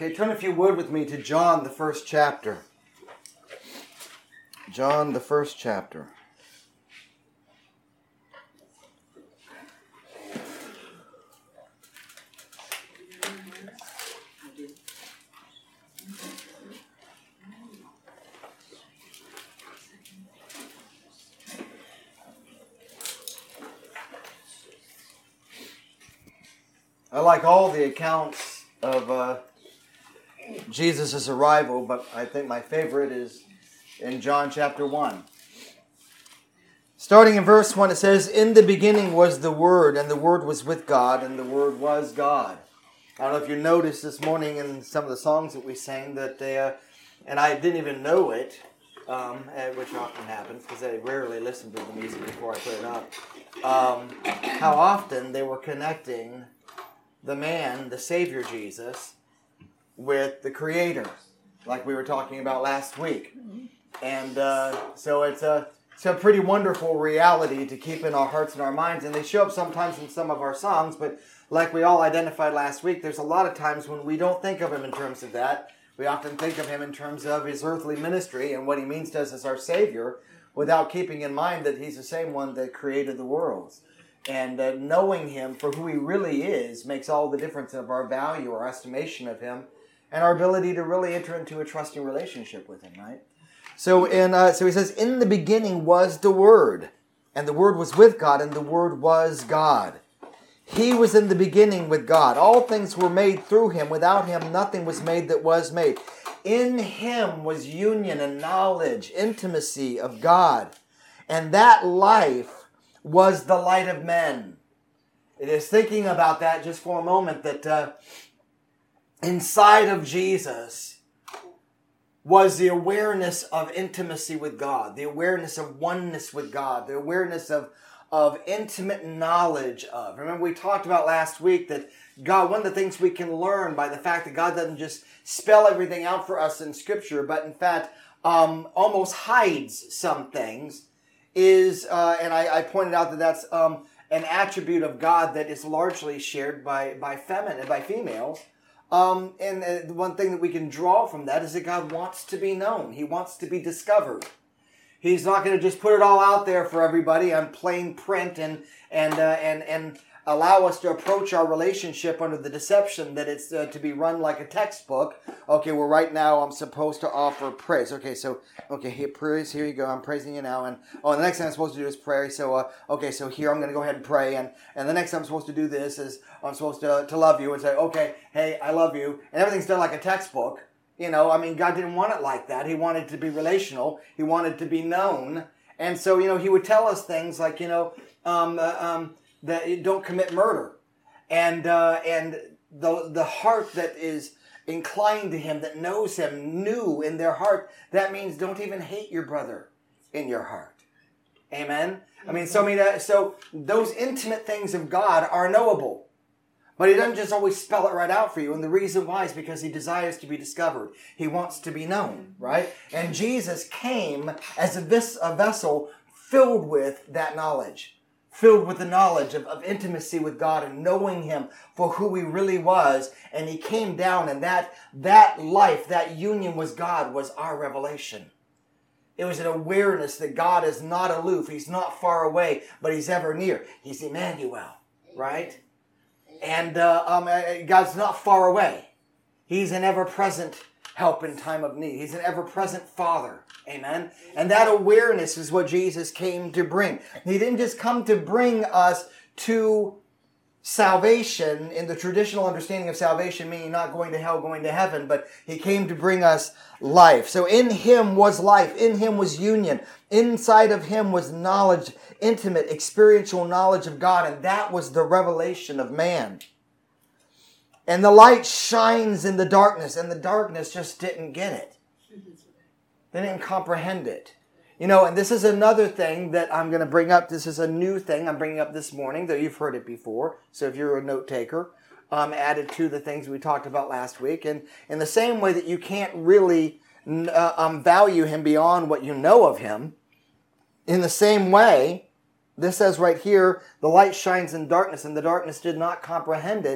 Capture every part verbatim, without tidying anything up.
Okay, turn if you would with me to John, the first chapter. John, the first chapter. I like all the accounts of uh, Jesus' arrival, but I think my favorite is in John chapter one. Starting in verse one, it says, "In the beginning was the Word, and the Word was with God, and the Word was God." I don't know if you noticed this morning in some of the songs that we sang that they, uh, and I didn't even know it, um, which often happens because I rarely listen to the music before I put it up, um, how often they were connecting the man, the Savior Jesus, with the Creator, like we were talking about last week. And uh, so it's a, it's a pretty wonderful reality to keep in our hearts and our minds. And they show up sometimes in some of our songs, but like we all identified last week, there's a lot of times when we don't think of him in terms of that. We often think of him in terms of his earthly ministry and what he means to us as our Savior, without keeping in mind that he's the same one that created the worlds. And uh, knowing him for who he really is makes all the difference of our value, our estimation of him, and our ability to really enter into a trusting relationship with him, right? So, in, uh, so he says, "In the beginning was the Word, and the Word was with God, and the Word was God. He was in the beginning with God. All things were made through him. Without him, nothing was made that was made. In him was union and knowledge, intimacy of God. And that life was the light of men." It is thinking about that just for a moment, that uh, inside of Jesus was the awareness of intimacy with God, the awareness of oneness with God, the awareness of, of intimate knowledge of. Remember, we talked about last week that God, one of the things we can learn by the fact that God doesn't just spell everything out for us in Scripture, but in fact um, almost hides some things, is, uh, and I, I pointed out that that's um, an attribute of God that is largely shared by by feminine, by females. Um, and uh, the one thing that we can draw from that is that God wants to be known. He wants to be discovered. He's not going to just put it all out there for everybody on plain print and and uh, and and allow us to approach our relationship under the deception that it's uh, to be run like a textbook. Okay, well, right now I'm supposed to offer praise. Okay, so, okay, here, praise, here you go. I'm praising you now. And, oh, the next thing I'm supposed to do is pray. So, uh, okay, so here I'm going to go ahead and pray. And, and the next thing I'm supposed to do this is I'm supposed to, to love you and say, okay, hey, I love you. And everything's done like a textbook. You know, I mean, God didn't want it like that. He wanted it to be relational. He wanted to be known. And so, you know, he would tell us things like, you know, um, uh, um, that you don't commit murder, and uh, and the the heart that is inclined to him, that knows him, knew in their heart. That means don't even hate your brother in your heart. Amen. I mean, so I mean, uh, so those intimate things of God are knowable, but he doesn't just always spell it right out for you. And the reason why is because he desires to be discovered. He wants to be known, right? And Jesus came as a, vis- a vessel filled with that knowledge. Filled with the knowledge of, of intimacy with God and knowing him for who he really was. And he came down, and that, that life, that union with God was our revelation. It was an awareness that God is not aloof. He's not far away, but he's ever near. He's Emmanuel, right? And uh, um, God's not far away. He's an ever-present help in time of need. He's an ever-present Father. Amen. And that awareness is what Jesus came to bring. He didn't just come to bring us to salvation in the traditional understanding of salvation, meaning not going to hell, going to heaven, but he came to bring us life. So in him was life. In him was union. Inside of him was knowledge, intimate, experiential knowledge of God, and that was the revelation of man. And the light shines in the darkness, and the darkness just didn't get it. They didn't comprehend it. You know, and this is another thing that I'm going to bring up. This is a new thing I'm bringing up this morning, though you've heard it before. So if you're a note taker, um, added to the things we talked about last week. And in the same way that you can't really uh, um, value him beyond what you know of him, in the same way, this says right here, the light shines in darkness, and the darkness did not comprehend it.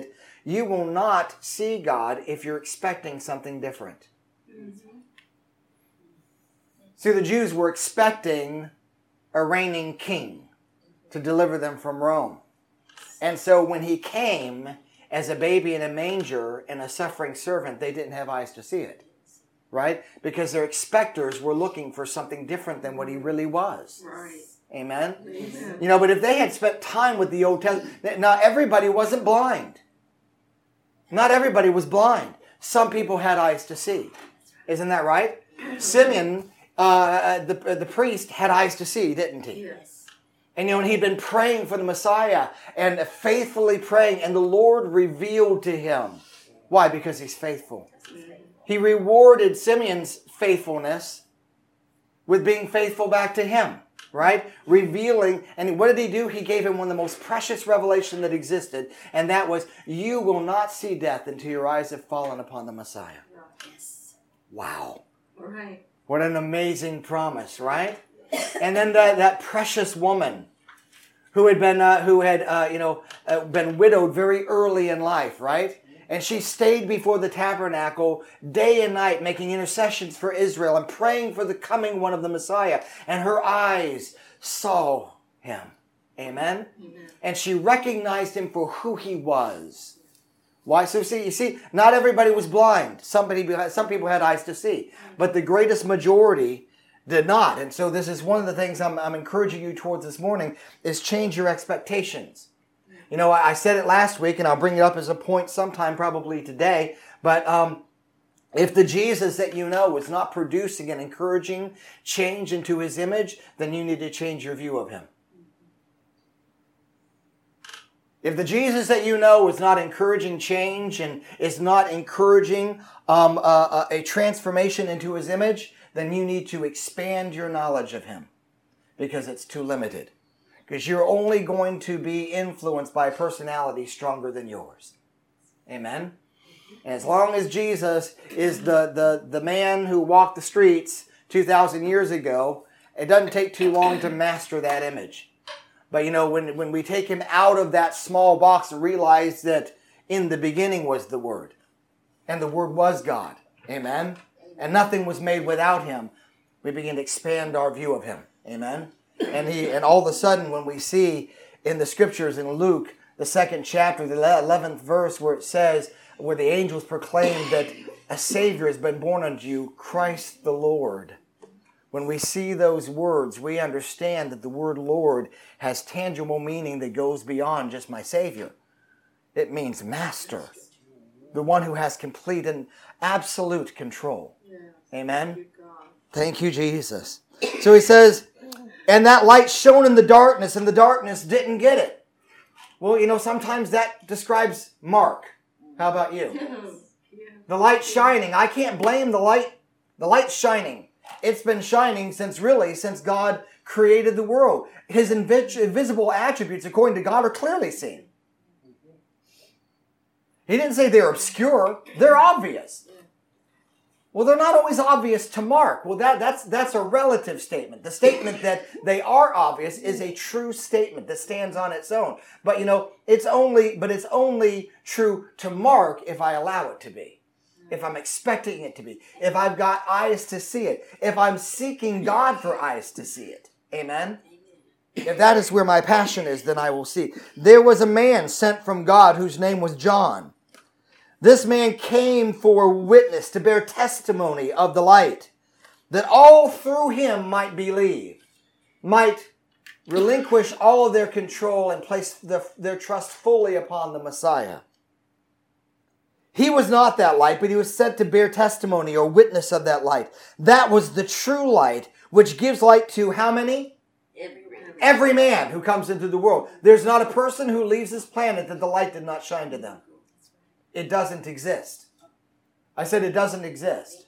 you will not see God if you're expecting something different. Mm-hmm. See, the Jews were expecting a reigning king to deliver them from Rome. And so when he came as a baby in a manger and a suffering servant, they didn't have eyes to see it. Right? Because their expectors were looking for something different than what he really was. Right. Amen? Amen. You know, but if they had spent time with the Old Testament, now everybody wasn't blind. Not everybody was blind. Some people had eyes to see. Isn't that right? Simeon, uh, the, the priest, had eyes to see, didn't he? Yes. And you know, and he'd been praying for the Messiah and faithfully praying, and the Lord revealed to him. Why? Because he's faithful. He rewarded Simeon's faithfulness with being faithful back to him, right? Revealing, and what did he do? He gave him one of the most precious revelations that existed, and that was, you will not see death until your eyes have fallen upon the Messiah. Yes. Wow. Right. What an amazing promise, right? And then that, that precious woman who had been, uh, who had, uh, you know, uh, been widowed very early in life, right? And she stayed before the tabernacle day and night, making intercessions for Israel and praying for the coming one of the Messiah. And her eyes saw him. Amen? Amen. And she recognized him for who he was. Why? So see, you see, not everybody was blind. Somebody, some people had eyes to see. But the greatest majority did not. And so this is one of the things I'm, I'm encouraging you towards this morning, is change your expectations. You know, I said it last week, and I'll bring it up as a point sometime probably today, but um, if the Jesus that you know is not producing an encouraging change into his image, then you need to change your view of him. If the Jesus that you know is not encouraging change and is not encouraging um, a, a transformation into his image, then you need to expand your knowledge of him, because it's too limited. Because you're only going to be influenced by a personality stronger than yours. Amen? And as long as Jesus is the, the, the man who walked the streets two thousand years ago, it doesn't take too long to master that image. But you know, when, when we take him out of that small box and realize that in the beginning was the Word, and the Word was God. Amen? And nothing was made without him, we begin to expand our view of him. Amen? And he, and all of a sudden, when we see in the scriptures in Luke, the second chapter, the eleventh verse, where it says, where the angels proclaim that a Savior has been born unto you, Christ the Lord. When we see those words, we understand that the word Lord has tangible meaning that goes beyond just my Savior. It means Master, the one who has complete and absolute control. Amen? Thank you, Jesus. So he says, and that light shone in the darkness, and the darkness didn't get it. Well, you know, sometimes that describes Mark. How about you? The light shining. I can't blame the light. The light's shining. It's been shining since really, since God created the world. His invi- invisible attributes, according to God, are clearly seen. He didn't say they're obscure. They're obvious. Well, they're not always obvious to Mark. Well, that, that's, that's a relative statement. The statement that they are obvious is a true statement that stands on its own. But, you know, it's only, but it's only true to Mark if I allow it to be. If I'm expecting it to be. If I've got eyes to see it. If I'm seeking God for eyes to see it. Amen? If that is where my passion is, then I will see. There was a man sent from God whose name was John. This man came for witness, to bear testimony of the light, that all through him might believe, might relinquish all of their control and place the, their trust fully upon the Messiah. He was not that light, but he was sent to bear testimony or witness of that light. That was the true light, which gives light to how many? Every man. Every man who comes into the world. There's not a person who leaves this planet that the light did not shine to them. It doesn't exist. I said it doesn't exist.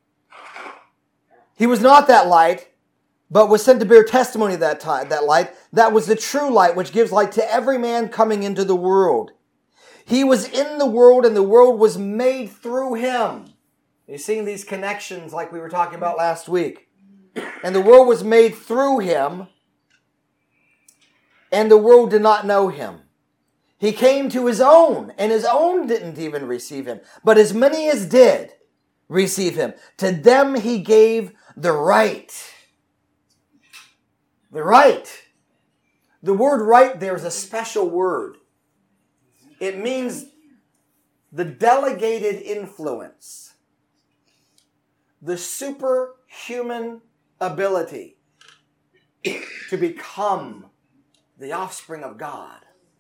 He was not that light, but was sent to bear testimony of that, time, that light. That was the true light, which gives light to every man coming into the world. He was in the world, and the world was made through him. You're seeing these connections like we were talking about last week. And the world was made through him, and the world did not know him. He came to his own, and his own didn't even receive him. But as many as did receive him, to them he gave the right. The right. The word right there is a special word. It means the delegated influence, the superhuman ability to become the offspring of God.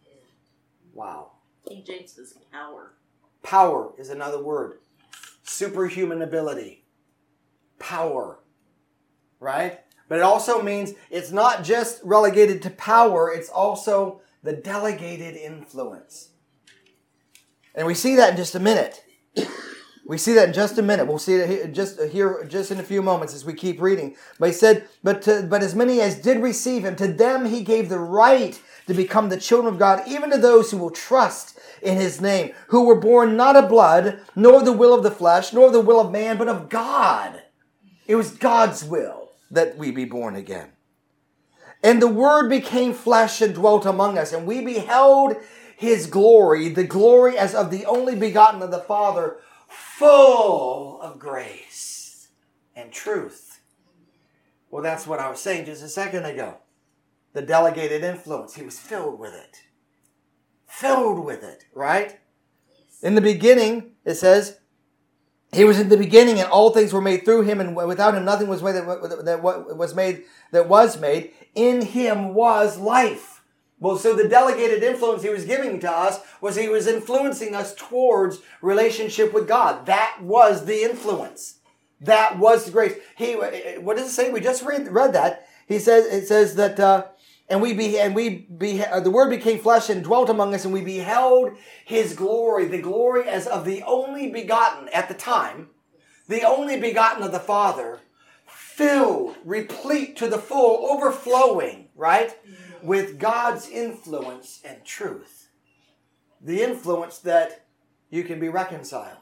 Wow. King James says power. Power is another word. Superhuman ability. Power. Right? But it also means it's not just relegated to power, it's also the delegated influence. And we see that in just a minute. We see that in just a minute. We'll see it just here, just in a few moments as we keep reading. But he said, but, to, but as many as did receive him, to them he gave the right to become the children of God, even to those who will trust in his name, who were born not of blood, nor the will of the flesh, nor the will of man, but of God. It was God's will that we be born again. And the Word became flesh and dwelt among us, and we beheld his glory, the glory as of the only begotten of the Father, full of grace and truth. Well, that's what I was saying just a second ago. The delegated influence. He was filled with it. Filled with it, right? In the beginning, it says, he was in the beginning, and all things were made through him, and without him nothing was made that, that was made that was made. In him was life. Well, so the delegated influence he was giving to us was he was influencing us towards relationship with God. That was the influence. That was the grace. He, what does it say? We just read, read that. He says, it says that, uh, and we be, and we be, uh, the Word became flesh and dwelt among us, and we beheld his glory, the glory as of the only begotten at the time, the only begotten of the Father, filled, replete to the full, overflowing, right? With God's influence and truth. The influence that you can be reconciled.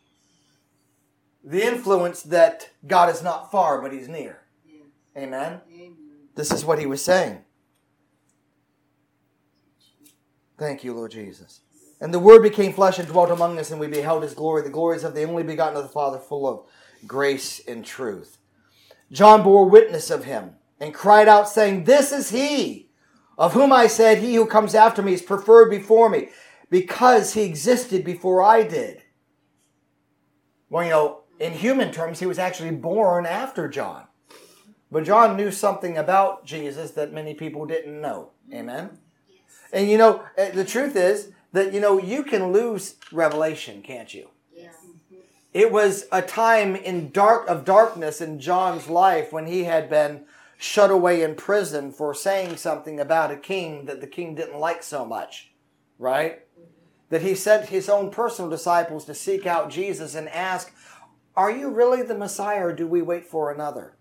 The influence that God is not far, but he's near. Amen? Amen. This is what he was saying. Thank you, Lord Jesus. And the Word became flesh and dwelt among us, and we beheld his glory, the glories of the only begotten of the Father, full of grace and truth. John bore witness of him, and cried out, saying, This is he, of whom I said, He who comes after me is preferred before me, because he existed before I did. Well, you know, in human terms, he was actually born after John. But John knew something about Jesus that many people didn't know. Amen? Yes. And you know, the truth is that, you know, you can lose revelation, can't you? Yes. It was a time in dark of darkness in John's life when he had been shut away in prison for saying something about a king that the king didn't like so much. Right? That he sent his own personal disciples to seek out Jesus and ask, Are you really the Messiah, or do we wait for another?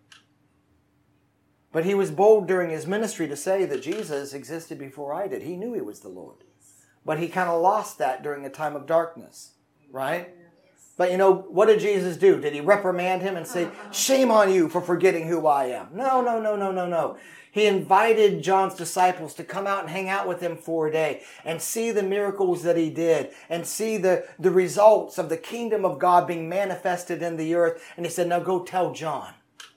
But he was bold during his ministry to say that Jesus existed before I did. He knew he was the Lord. But he kind of lost that during a time of darkness. Right? But you know, what did Jesus do? Did he reprimand him and say, Shame on you for forgetting who I am? No, no, no, no, no, no. He invited John's disciples to come out and hang out with him for a day and see the miracles that he did and see the, the results of the kingdom of God being manifested in the earth. And he said, now go tell John.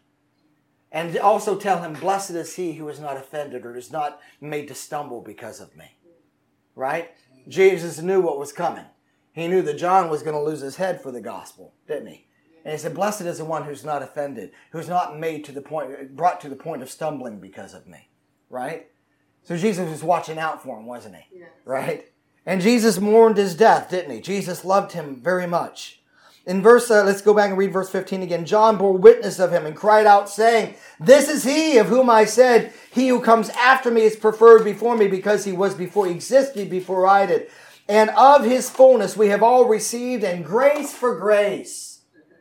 And also tell him, blessed is he who is not offended or is not made to stumble because of me. Right? Jesus knew what was coming. He knew that John was going to lose his head for the gospel, didn't he? And he said, blessed is the one who's not offended, who's not made to the point, brought to the point of stumbling because of me. Right? So Jesus was watching out for him, wasn't he? Yes. Right? And Jesus mourned his death, didn't he? Jesus loved him very much. In verse, uh, let's go back and read verse fifteen again. John bore witness of him and cried out, saying, This is he of whom I said, He who comes after me is preferred before me, because he was before, he existed before I did. And of his fullness we have all received, and grace for grace.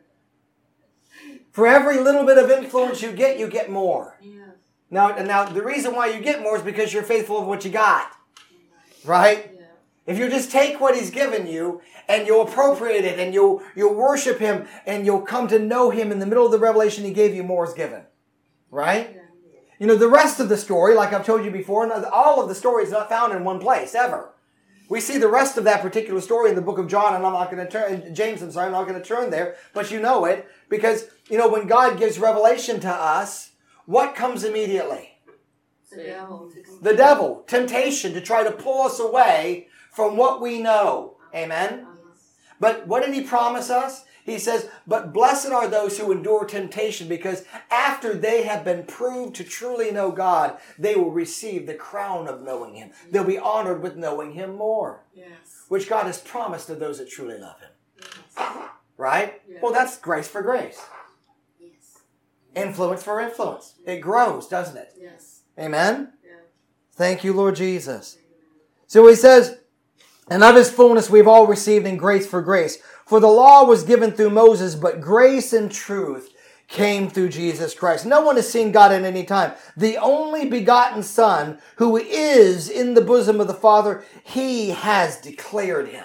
For every little bit of influence you get, you get more. Yeah. Now, now, the reason why you get more is because you're faithful of what you got. Right? Yeah. If you just take what he's given you, and you'll appropriate it, and you'll, you'll worship him, and you'll come to know him in the middle of the revelation he gave you, more is given. Right? Yeah. You know, the rest of the story, like I've told you before, all of the story is not found in one place, ever. We see the rest of that particular story in the book of John, and I'm not going to turn, James, I'm sorry, I'm not going to turn there, but you know it, because, you know, when God gives revelation to us, what comes immediately? The devil. The devil, temptation to try to pull us away from what we know. Amen? But what did he promise us? He says, but blessed are those who endure temptation, because after they have been proved to truly know God, they will receive the crown of knowing him. They'll be honored with knowing him more. Yes. Which God has promised to those that truly love him. Yes. Right? Yes. Well, that's grace for grace. Yes. Influence for influence. It grows, doesn't it? Yes. Amen? Yeah. Thank you, Lord Jesus. So he says, and of his fullness we've all received in grace for grace. For the law was given through Moses, but grace and truth came through Jesus Christ. No one has seen God at any time. The only begotten Son, who is in the bosom of the Father, he has declared him.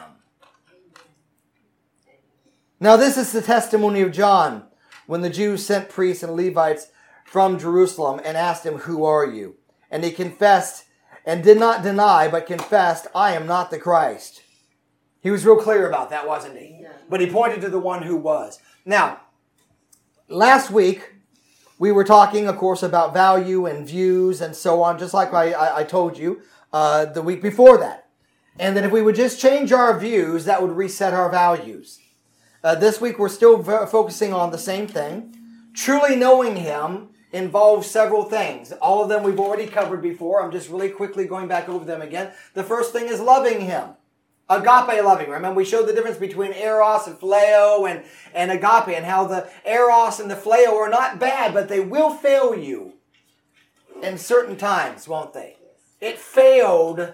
Now this is the testimony of John, when the Jews sent priests and Levites from Jerusalem and asked him, who are you? And he confessed and did not deny, but confessed, I am not the Christ. He was real clear about that, wasn't he? Yeah. But he pointed to the one who was. Now, last week, we were talking, of course, about value and views and so on, just like I, I, I told you uh, the week before that. And that if we would just change our views, that would reset our values. Uh, this week, we're still v- focusing on the same thing. Truly knowing him involves several things. All of them we've already covered before. I'm just really quickly going back over them again. The first thing is loving him. Agape loving. Remember, we showed the difference between eros and phileo and, and agape, and how the eros and the phileo are not bad, but they will fail you in certain times, won't they? It failed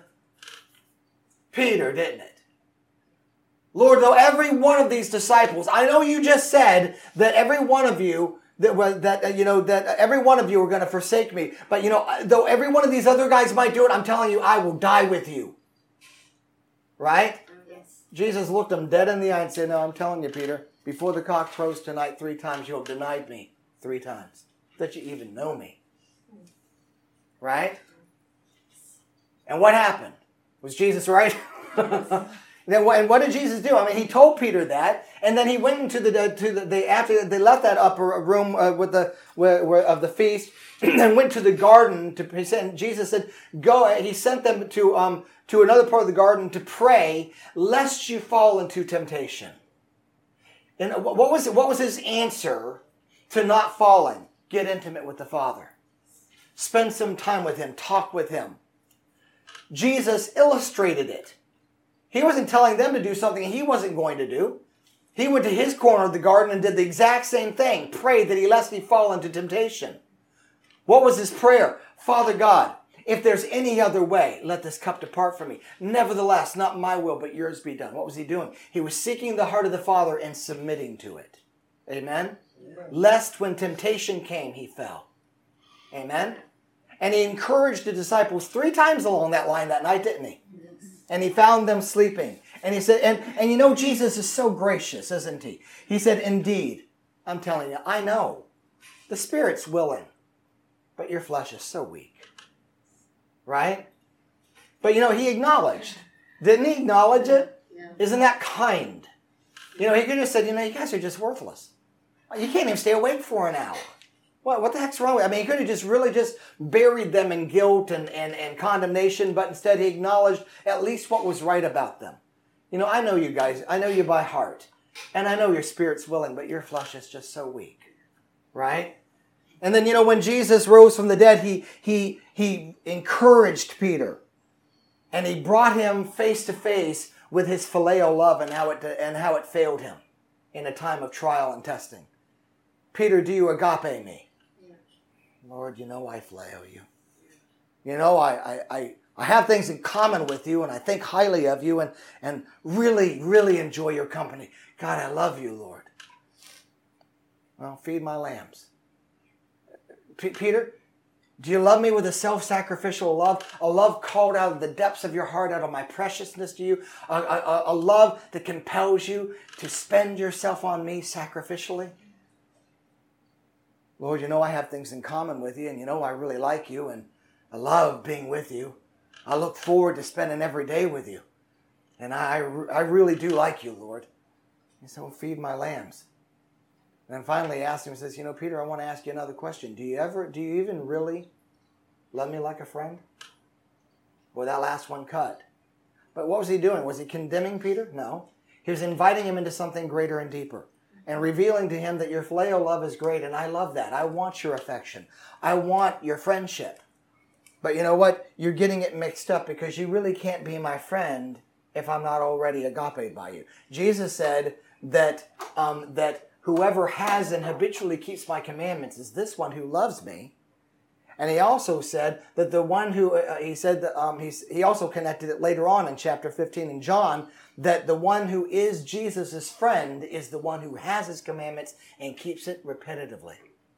Peter, didn't it? Lord, though every one of these disciples, I know you just said that every one of you that was that uh, you know that every one of you are going to forsake me, but you know, though every one of these other guys might do it, I'm telling you, I will die with you. Right? Yes. Jesus looked him dead in the eye and said, no, I'm telling you, Peter, before the cock crows tonight three times, you'll have denied me three times. That you even know me. Right? And what happened? Was Jesus right? Then what, and what did Jesus do? I mean, he told Peter that, and then he went into the to the they after they left that upper room uh, with the where, where, of the feast, and went to the garden to. He said, Jesus said, "Go." He sent them to um to another part of the garden to pray, lest you fall into temptation. And what was what was his answer to not falling? Get intimate with the Father. Spend some time with him. Talk with him. Jesus illustrated it. He wasn't telling them to do something he wasn't going to do. He went to his corner of the garden and did the exact same thing. Prayed that he lest he fall into temptation. What was his prayer? Father God, if there's any other way, let this cup depart from me. Nevertheless, not my will, but yours be done. What was he doing? He was seeking the heart of the Father and submitting to it. Amen? Amen. Lest when temptation came, he fell. Amen? And he encouraged the disciples three times along that line that night, didn't he? And he found them sleeping. And he said, and, and you know, Jesus is so gracious, isn't he? He said, indeed, I'm telling you, I know. The Spirit's willing, but your flesh is so weak. Right? But you know, he acknowledged. Didn't he acknowledge it? Yeah. Isn't that kind? You know, he could have said, you know, you guys are just worthless. You can't even stay awake for an hour. What, what the heck's wrong with it? I mean, he could have just really just buried them in guilt and, and, and condemnation, but instead he acknowledged at least what was right about them. You know, I know you guys. I know you by heart. And I know your spirit's willing, but your flesh is just so weak. Right? And then, you know, when Jesus rose from the dead, he, he, he encouraged Peter. And he brought him face to face with his phileo love and how it, and how it failed him in a time of trial and testing. Peter, do you agape me? Lord, you know I phileo you. You know, I, I, I, I have things in common with you, and I think highly of you, and, and really, really enjoy your company. God, I love you, Lord. Well, feed my lambs. P- Peter, do you love me with a self-sacrificial love? A love called out of the depths of your heart, out of my preciousness to you? A, a, a love that compels you to spend yourself on me sacrificially? Lord, you know I have things in common with you, and you know I really like you, and I love being with you. I look forward to spending every day with you. And I, I really do like you, Lord. He said, well, feed my lambs. And then finally he asked him, he says, you know, Peter, I want to ask you another question. Do you ever, do you even really love me like a friend? Well, that last one cut. But what was he doing? Was he condemning Peter? No. He was inviting him into something greater and deeper and revealing to him that your phileo love is great, and I love that. I want your affection. I want your friendship. But you know what? You're getting it mixed up because you really can't be my friend if I'm not already agape by you. Jesus said that um, that whoever has and habitually keeps my commandments is this one who loves me. And he also said that the one who, uh, he said that, um, he's, he also connected it later on in chapter fifteen in John, that the one who is Jesus' friend is the one who has his commandments and keeps it repetitively.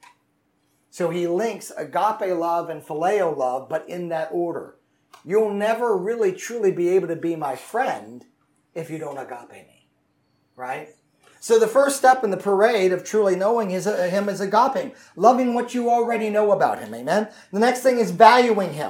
So he links agape love and phileo love, but in that order. You'll never really truly be able to be my friend if you don't agape me, right? So the first step in the parade of truly knowing his, uh, him is agape, loving what you already know about him, amen? The next thing is valuing him.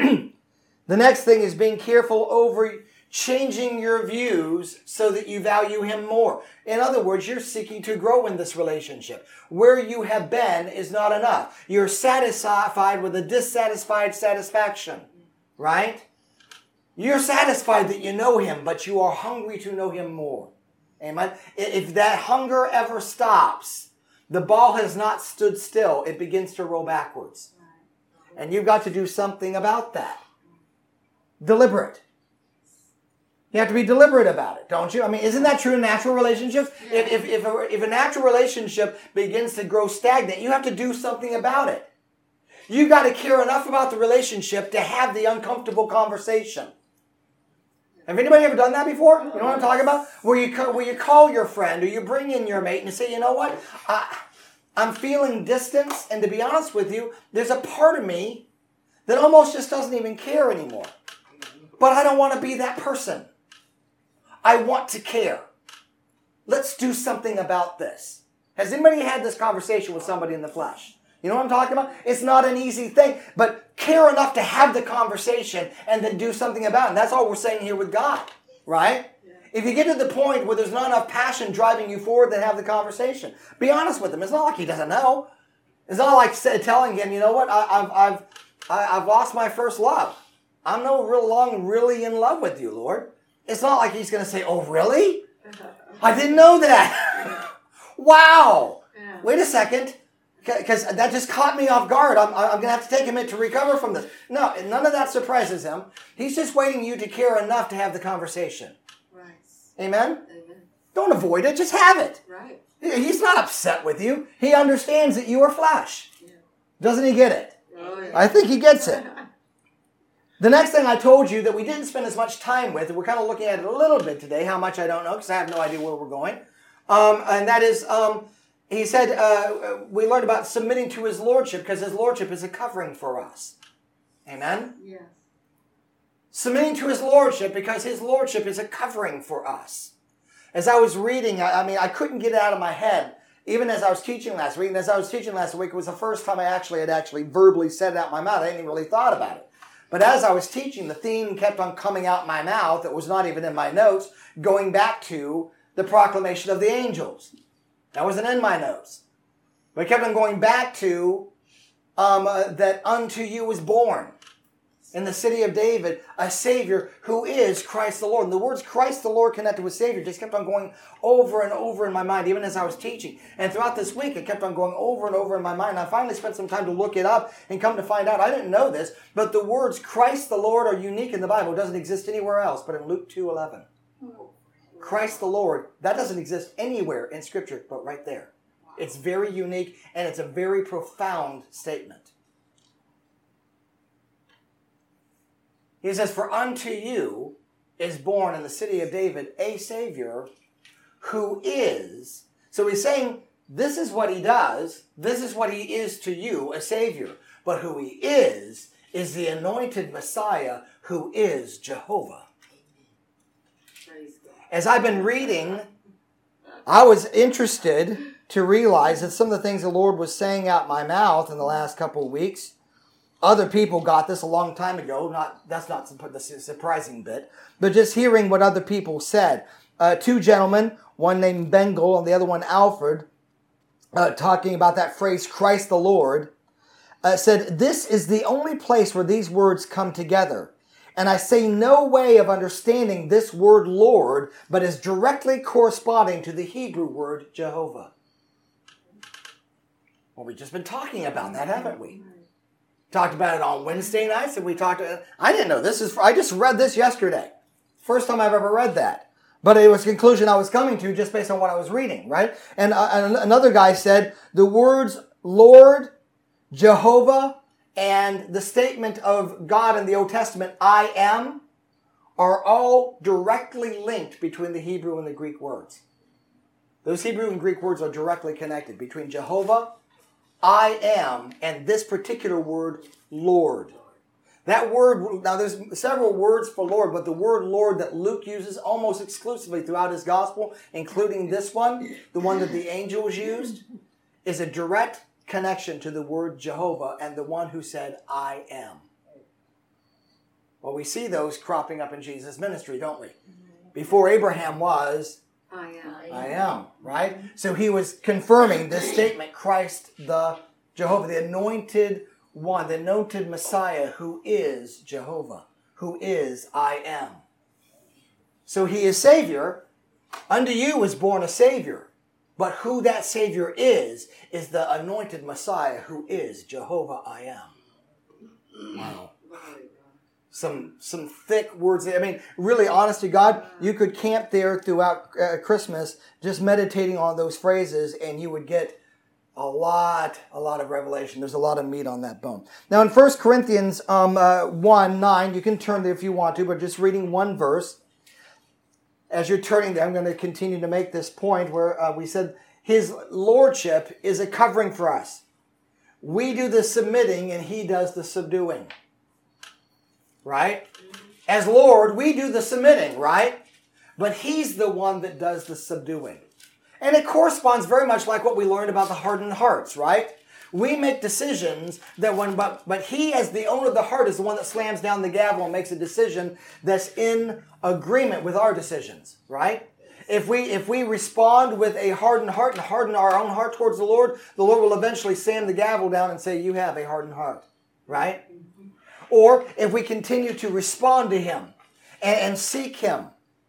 The next thing is being careful over changing your views so that you value him more. In other words, you're seeking to grow in this relationship. Where you have been is not enough. You're satisfied with a dissatisfied satisfaction, right? You're satisfied that you know him, but you are hungry to know him more. Amen. If that hunger ever stops, the ball has not stood still. It begins to roll backwards. And you've got to do something about that. Deliberate. You have to be deliberate about it, don't you? I mean, isn't that true in natural relationships? Yeah. If, if, if, a, if a natural relationship begins to grow stagnant, you have to do something about it. You've got to care enough about the relationship to have the uncomfortable conversation. Have anybody ever done that before? You know what I'm talking about? Where you, where you call your friend or you bring in your mate and say, you know what? I, I'm feeling distance, and to be honest with you, there's a part of me that almost just doesn't even care anymore. But I don't want to be that person. I want to care. Let's do something about this. Has anybody had this conversation with somebody in the flesh? You know what I'm talking about? It's not an easy thing, but care enough to have the conversation and then do something about it. And that's all we're saying here with God, right? Yeah. If you get to the point where there's not enough passion driving you forward, then have the conversation. Be honest with him. It's not like he doesn't know. It's not like telling him, you know what, I, I've, I've, I've lost my first love. I'm no real long really in love with you, Lord. It's not like he's going to say, oh, really? I didn't know that. Wow. Yeah. Wait a second. Because that just caught me off guard. I'm, I'm going to have to take a minute to recover from this. No, none of that surprises him. He's just waiting you to care enough to have the conversation. Right. Amen? Amen. Don't avoid it. Just have it. Right. He's not upset with you. He understands that you are flesh. Yeah. Doesn't he get it? Oh, yeah. I think he gets it. The next thing I told you that we didn't spend as much time with, and we're kind of looking at it a little bit today, how much I don't know because I have no idea where we're going, um, and that is... Um, He said uh, we learned about submitting to his lordship because his lordship is a covering for us. Amen? Yes. Submitting to his lordship because his lordship is a covering for us. As I was reading, I, I mean, I couldn't get it out of my head. Even as I was teaching last week, and as I was teaching last week, it was the first time I actually had actually verbally said it out my mouth. I hadn't even really thought about it. But as I was teaching, the theme kept on coming out my mouth. It was not even in my notes, going back to the proclamation of the angels. That wasn't in my notes. But it kept on going back to um, uh, that unto you was born in the city of David a Savior who is Christ the Lord. And the words Christ the Lord connected with Savior just kept on going over and over in my mind, even as I was teaching. And throughout this week, it kept on going over and over in my mind. I finally spent some time to look it up and come to find out. I didn't know this, but the words Christ the Lord are unique in the Bible. It doesn't exist anywhere else but in Luke two eleven. Christ the Lord, that doesn't exist anywhere in Scripture, but right there. It's very unique, and it's a very profound statement. He says, for unto you is born in the city of David a Savior who is... So he's saying, this is what he does, this is what he is to you, a Savior. But who he is, is the anointed Messiah who is Jehovah. As I've been reading, I was interested to realize that some of the things the Lord was saying out my mouth in the last couple of weeks other people got this a long time ago. Not That's not the surprising bit. But just hearing what other people said. Uh, two gentlemen, one named Bengal and the other one Alfred, uh, talking about that phrase, Christ the Lord, uh, said, this is the only place where these words come together. And I see no way of understanding this word Lord, but is directly corresponding to the Hebrew word Jehovah. Well, we've just been talking about that, haven't we? Talked about it on Wednesday nights, and we talked. I didn't know this is. I just read this yesterday. First time I've ever read that, but it was a conclusion I was coming to just based on what I was reading, right? And uh, another guy said the words Lord, Jehovah, and the statement of God in the Old Testament, I am, are all directly linked between the Hebrew and the Greek words. Those Hebrew and Greek words are directly connected between Jehovah, I am, and this particular word, Lord. That word, now there's several words for Lord, but the word Lord that Luke uses almost exclusively throughout his gospel, including this one, the one that the angels used, is a direct connection to the word Jehovah and the one who said, I am. Well, we see those cropping up in Jesus' ministry, don't we? Before Abraham was, I am. I am, right? So he was confirming this statement, Christ the Jehovah, the anointed one, the anointed Messiah who is Jehovah, who is I am. So he is Savior. Unto you was born a Savior. But who that Savior is, is the anointed Messiah who is Jehovah I am. Wow. Some some thick words. I mean, really, honest to God, you could camp there throughout uh, Christmas just meditating on those phrases and you would get a lot, a lot of revelation. There's a lot of meat on that bone. Now, in First Corinthians um, uh, one, nine, you can turn there if you want to, but just reading one verse. As you're turning there, I'm going to continue to make this point where uh, we said his lordship is a covering for us. We do the submitting and he does the subduing. Right? As Lord, we do the submitting, right? But he's the one that does the subduing. And it corresponds very much like what we learned about the hardened hearts, right? We make decisions that when, but, but he as the owner of the heart is the one that slams down the gavel and makes a decision that's in agreement with our decisions, right? If we, if we respond with a hardened heart and harden our own heart towards the Lord, the Lord will eventually slam the gavel down and say, you have a hardened heart, right? Or if we continue to respond to him and, and seek him,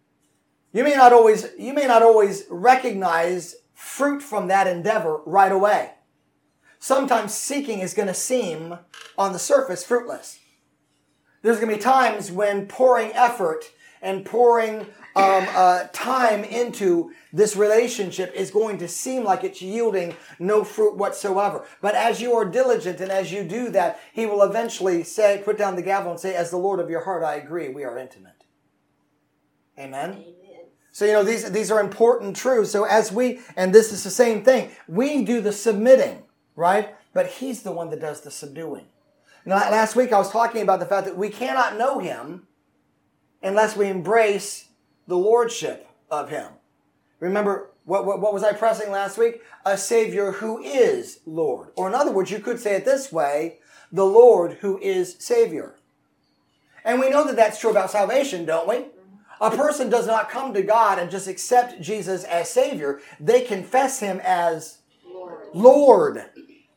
you may not always, you may not always recognize fruit from that endeavor right away. Sometimes seeking is going to seem on the surface fruitless. There's going to be times when pouring effort and pouring um, uh, time into this relationship is going to seem like it's yielding no fruit whatsoever. But as you are diligent and as you do that, he will eventually say, put down the gavel and say, as the Lord of your heart, I agree, we are intimate. Amen? Amen. So, you know, these, these are important truths. So as we, and this is the same thing, we do the submitting, right? But he's the one that does the subduing. Now, last week I was talking about the fact that we cannot know him unless we embrace the lordship of him. Remember, what, what, what was I pressing last week? A Savior who is Lord. Or in other words, you could say it this way, the Lord who is Savior. And we know that that's true about salvation, don't we? A person does not come to God and just accept Jesus as Savior. They confess him as Lord. Lord.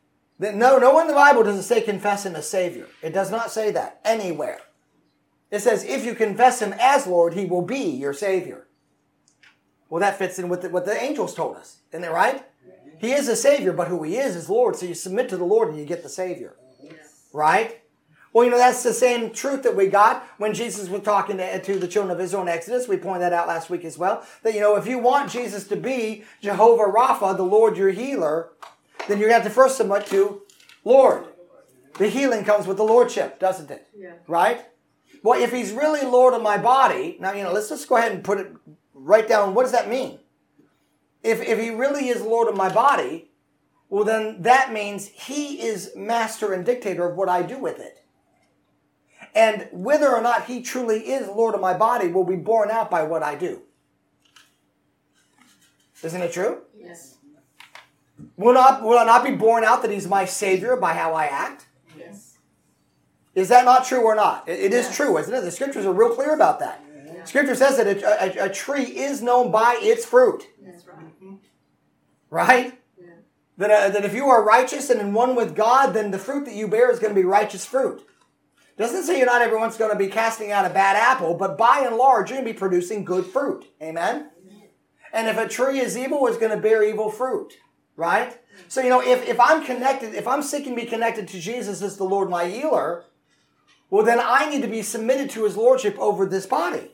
No, no one in the Bible doesn't say confess him as Savior. It does not say that anywhere. It says if you confess him as Lord, he will be your Savior. Well, that fits in with what the angels told us. Isn't that right? He is a Savior, but who he is is Lord. So you submit to the Lord and you get the Savior. Yes. Right? Well, you know, that's the same truth that we got when Jesus was talking to, to the children of Israel in Exodus. We pointed that out last week as well. That, you know, if you want Jesus to be Jehovah Rapha, the Lord your healer, then you're going to have to first submit to Lord. The healing comes with the lordship, doesn't it? Yeah. Right? Well, if he's really Lord of my body, now, you know, let's just go ahead and put it right down. What does that mean? If, if he really is Lord of my body, well, then that means he is master and dictator of what I do with it. And whether or not he truly is Lord of my body will be borne out by what I do. Isn't it true? Yes. Will not, will I not be borne out that he's my Savior by how I act? Yes. Is that not true or not? It, it is Yes. true, isn't it? The scriptures are real clear about that. Yeah. Scripture says that a, a, a tree is known by its fruit. That's right. Right? Yeah. That, uh, that if you are righteous and in one with God, then the fruit that you bear is going to be righteous fruit. Doesn't say you're not everyone's going to be casting out a bad apple, but by and large, you're going to be producing good fruit. Amen? Amen. And if a tree is evil, it's going to bear evil fruit. Right? So, you know, if, if I'm connected, if I'm seeking to be connected to Jesus as the Lord my healer, well, then I need to be submitted to his lordship over this body.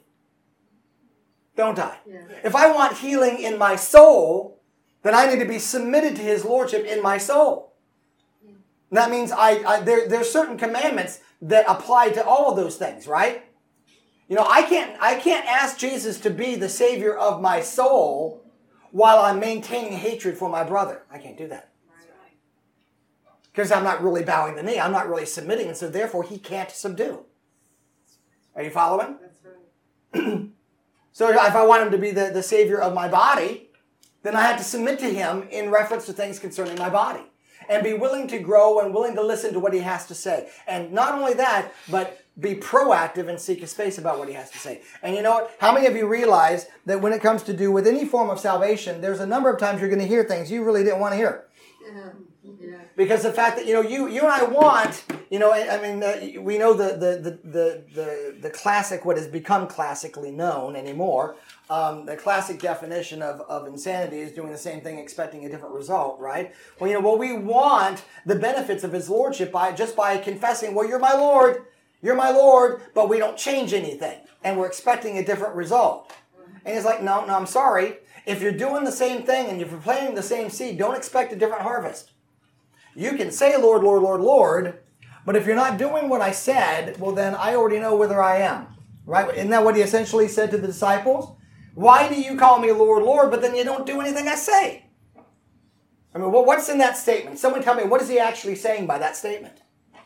Don't I? Yeah. If I want healing in my soul, then I need to be submitted to his lordship in my soul. Yeah. That means I, I there there's certain commandments that apply to all of those things, right? You know, I can't I can't ask Jesus to be the savior of my soul while I'm maintaining hatred for my brother. I can't do that. That's right. Because I'm not really bowing the knee. I'm not really submitting, and so therefore he can't subdue. Are you following? That's right. So if I want him to be the, the savior of my body, then I have to submit to him in reference to things concerning my body. And be willing to grow and willing to listen to what he has to say. And not only that, but be proactive and seek his face about what he has to say. And you know what? How many of you realize that when it comes to do with any form of salvation, there's a number of times you're going to hear things you really didn't want to hear. Yeah. Yeah. Because the fact that, you know, you you and I want, you know, I, I mean, uh, we know the, the, the, the, the, the classic, what has become classically known anymore, um, the classic definition of, of insanity is doing the same thing expecting a different result, right? Well, you know, well, we want the benefits of his lordship by just by confessing, well, you're my Lord, you're my Lord, but we don't change anything, and we're expecting a different result. And he's like, no, no, I'm sorry. If you're doing the same thing and you're planting the same seed, don't expect a different harvest. You can say, Lord, Lord, Lord, Lord, but if you're not doing what I said, well, then I already know whether I am. Right? Isn't that what he essentially said to the disciples? Why do you call me Lord, Lord, but then you don't do anything I say? I mean, well, what's in that statement? Someone tell me, what is he actually saying by that statement?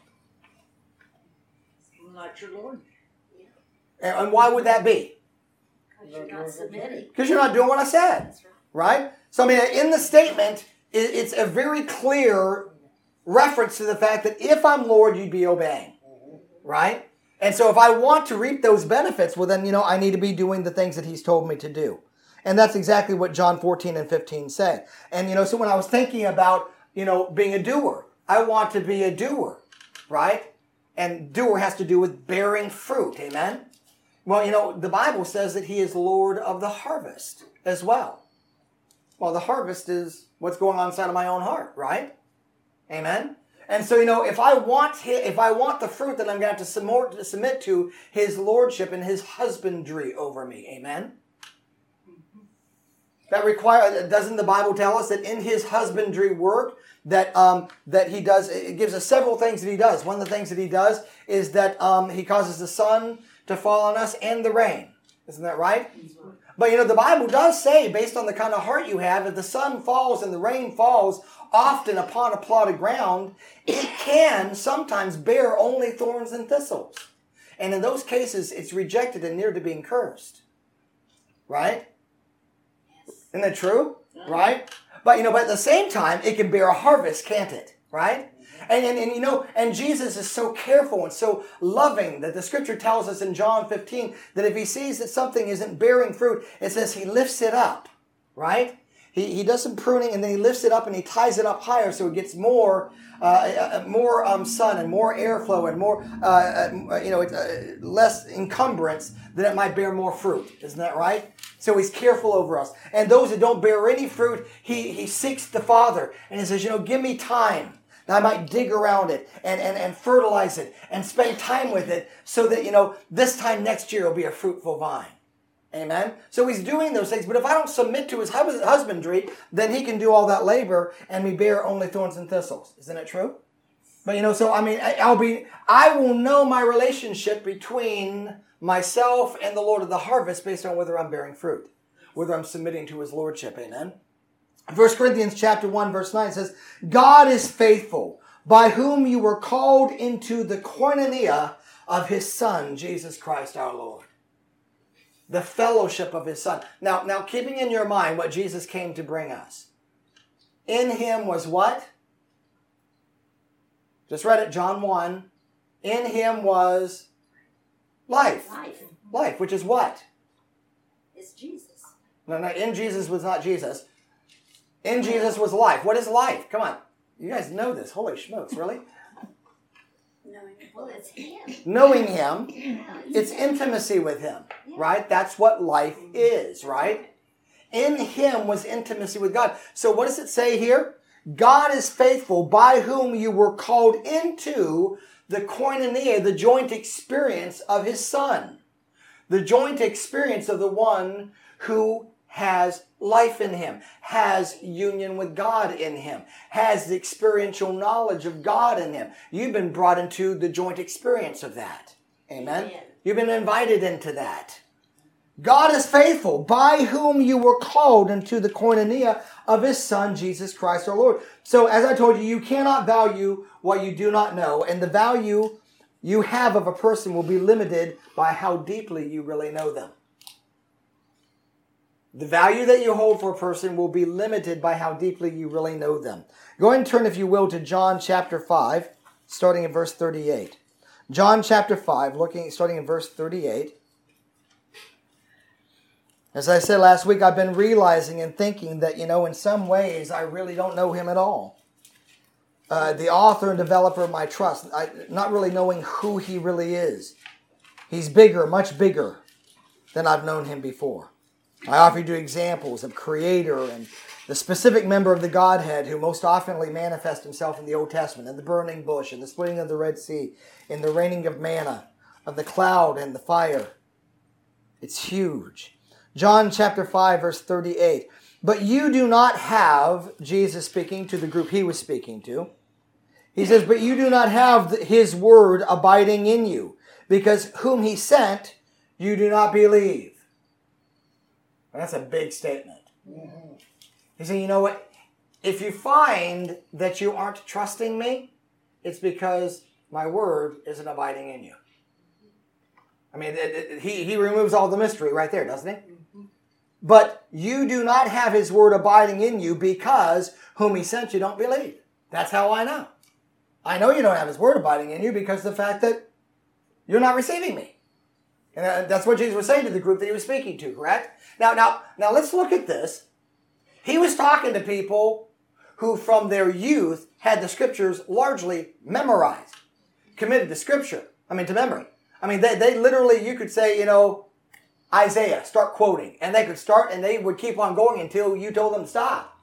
I'm not your Lord. And, and why would that be? Because you're not submitting. Because you're not doing what I said. That's right. Right? So, I mean, in the statement, it, it's a very clear reference to the fact that if I'm Lord, you'd be obeying. Right? And so if I want to reap those benefits, well then, you know, I need to be doing the things that he's told me to do. And that's exactly what John fourteen and fifteen say. And, you know, so when I was thinking about, you know, being a doer, I want to be a doer. Right? And doer has to do with bearing fruit. Amen? Well, you know, the Bible says that he is Lord of the harvest as well. Well, the harvest is what's going on inside of my own heart, right? Amen? And so, you know, if I want his, if I want the fruit, then I'm going to have to submit, submit to his lordship and his husbandry over me. Amen? That require, doesn't the Bible tell us that in his husbandry work that um, that he does, it gives us several things that he does. One of the things that he does is that um, he causes the sun to fall on us and the rain. Isn't that right? But, you know, the Bible does say, based on the kind of heart you have, if the sun falls and the rain falls often upon a plot of ground, it can sometimes bear only thorns and thistles. And in those cases, it's rejected and near to being cursed. Right? Isn't that true? Right? But, you know, but at the same time, it can bear a harvest, can't it? Right? And, and, and, you know, and Jesus is so careful and so loving that the scripture tells us in John fifteen that if he sees that something isn't bearing fruit, it says he lifts it up, right? He, he does some pruning and then he lifts it up and he ties it up higher so it gets more uh, more um, sun and more airflow and more, uh, uh, you know, uh, less encumbrance that it might bear more fruit. Isn't that right? So he's careful over us. And those that don't bear any fruit, he, he seeks the Father and he says, you know, give me time. I might dig around it and, and, and fertilize it and spend time with it so that, you know, this time next year will be a fruitful vine. Amen? So he's doing those things. But if I don't submit to his husbandry, then he can do all that labor and we bear only thorns and thistles. Isn't it true? But, you know, so, I mean, I'll be, I will know my relationship between myself and the Lord of the harvest based on whether I'm bearing fruit, whether I'm submitting to his lordship. Amen? First Corinthians chapter one, verse nine says, God is faithful, by whom you were called into the koinonia of his Son, Jesus Christ our Lord. The fellowship of his Son. Now, now keeping in your mind what Jesus came to bring us. In him was what? Just read it, John one, In him was life. Life Life, which is what? is Jesus. No, no, in Jesus was not Jesus. In Jesus was life. What is life? Come on. You guys know this. Holy smokes, really? Well, it's him. Knowing him, it's intimacy with him, right? That's what life is, right? In him was intimacy with God. So what does it say here? God is faithful, by whom you were called into the koinonia, the joint experience of his Son. The joint experience of the one who has life in him, has union with God in him, has the experiential knowledge of God in him. You've been brought into the joint experience of that. Amen? Amen. You've been invited into that. God is faithful, by whom you were called into the koinonia of his Son, Jesus Christ our Lord. So as I told you, you cannot value what you do not know, and the value you have of a person will be limited by how deeply you really know them. The value that you hold for a person will be limited by how deeply you really know them. Go ahead and turn, if you will, to John chapter five, starting in verse thirty-eight. John chapter five, looking, starting in verse thirty-eight. As I said last week, I've been realizing and thinking that, you know, in some ways, I really don't know him at all. Uh, the author and developer of my trust, I, not really knowing who he really is. He's bigger, much bigger than I've known him before. I offered you examples of Creator and the specific member of the Godhead who most oftenly manifests himself in the Old Testament, in the burning bush, in the splitting of the Red Sea, in the raining of manna, of the cloud and the fire. It's huge. John chapter five, verse thirty-eight. But you do not have, Jesus speaking to the group he was speaking to, he says, but you do not have his word abiding in you, because whom he sent, you do not believe. That's a big statement. Mm-hmm. He said, you know what? If you find that you aren't trusting me, it's because my word isn't abiding in you. I mean, it, it, he, he removes all the mystery right there, doesn't he? Mm-hmm. But you do not have his word abiding in you because whom he sent you don't believe. That's how I know. I know you don't have his word abiding in you because of the fact that you're not receiving me. And that's what Jesus was saying to the group that he was speaking to, correct? Now, now, now let's look at this. He was talking to people who from their youth had the scriptures largely memorized, committed to scripture, I mean to memory. I mean, they, they literally, you could say, you know, Isaiah, start quoting. And they could start and they would keep on going until you told them to stop.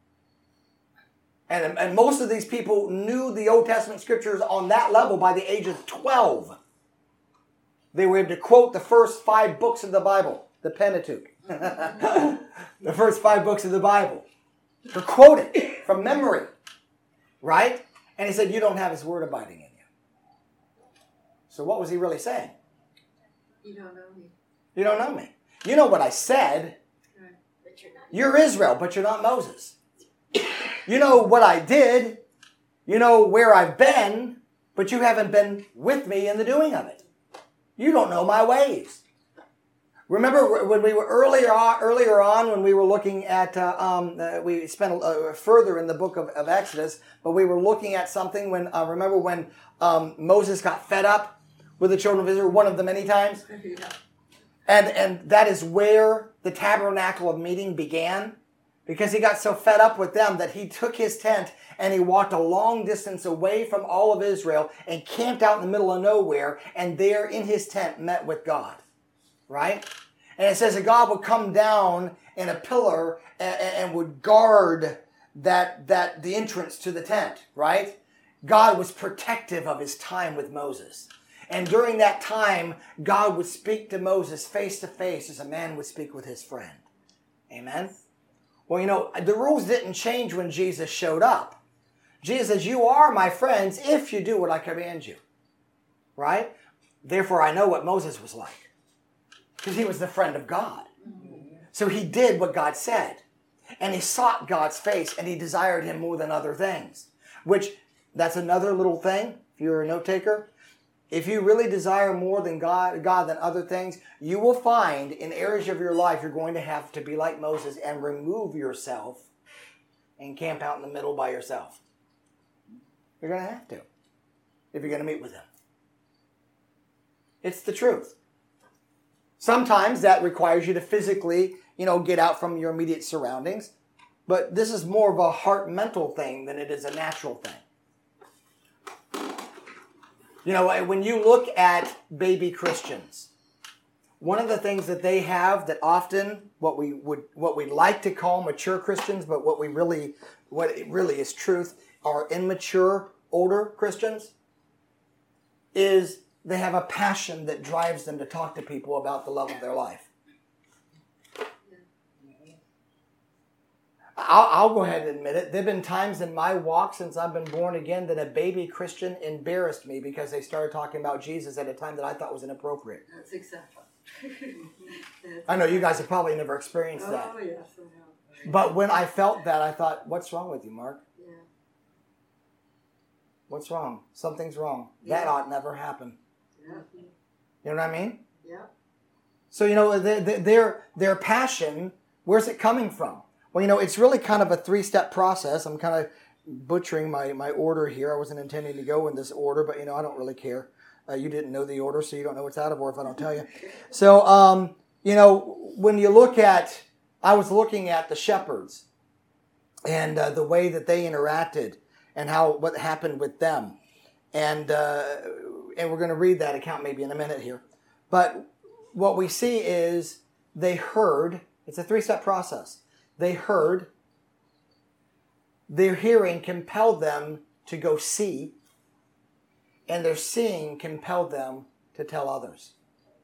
And, and most of these people knew the Old Testament scriptures on that level by the age of twelve. They were able to quote the first five books of the Bible, the Pentateuch. The first five books of the Bible. They're quoted from memory. Right? And he said, you don't have his word abiding in you. So what was he really saying? You don't know me. You don't know me. You know what I said. But you're not. You're Israel, but you're not Moses. You know what I did. You know where I've been, but you haven't been with me in the doing of it. You don't know my ways. Remember when we were earlier on, earlier on when we were looking at, uh, um, uh, we spent uh, further in the book of, of Exodus, but we were looking at something when, uh, remember when um, Moses got fed up with the children of Israel one of the many times? Yeah. And, and that is where the tabernacle of meeting began. Because he got so fed up with them that he took his tent and he walked a long distance away from all of Israel and camped out in the middle of nowhere and there in his tent met with God. Right? And it says that God would come down in a pillar and, and would guard that, that the entrance to the tent. Right? God was protective of his time with Moses. And during that time, God would speak to Moses face to face as a man would speak with his friend. Amen? Well, you know, the rules didn't change when Jesus showed up. Jesus says, you are my friends if you do what I command you. Right? Therefore, I know what Moses was like. Because he was the friend of God. So he did what God said. And he sought God's face and he desired him more than other things. Which, that's another little thing, if you're a note taker. If you really desire more than God, God than other things, you will find in areas of your life you're going to have to be like Moses and remove yourself and camp out in the middle by yourself. You're going to have to if you're going to meet with him. It's the truth. Sometimes that requires you to physically, you know, get out from your immediate surroundings. But this is more of a heart mental thing than it is a natural thing. You know, when you look at baby Christians, one of the things that they have that often what we would what we like to call mature Christians, but what we really what it really is truth are immature older Christians, is they have a passion that drives them to talk to people about the love of their life. I'll, I'll go ahead and admit it. There have been times in my walk since I've been born again that a baby Christian embarrassed me because they started talking about Jesus at a time that I thought was inappropriate. That's exactly. That's I know you guys have probably never experienced that. Oh, yes, I have. But when I felt that, I thought, what's wrong with you, Mark? Yeah. What's wrong? Something's wrong. That Yeah. ought never happen. Yeah. You know what I mean? Yeah. So, you know, their, their, their passion, where's it coming from? Well, you know, it's really kind of a three-step process. I'm kind of butchering my, my order here. I wasn't intending to go in this order, but, you know, I don't really care. Uh, you didn't know the order, so you don't know what's out of order if I don't tell you. So, um, you know, when you look at, I was looking at the shepherds and uh, the way that they interacted and how what happened with them. And, uh, and we're going to read that account maybe in a minute here. But what we see is they heard. It's a three-step process. They heard, their hearing compelled them to go see, and their seeing compelled them to tell others.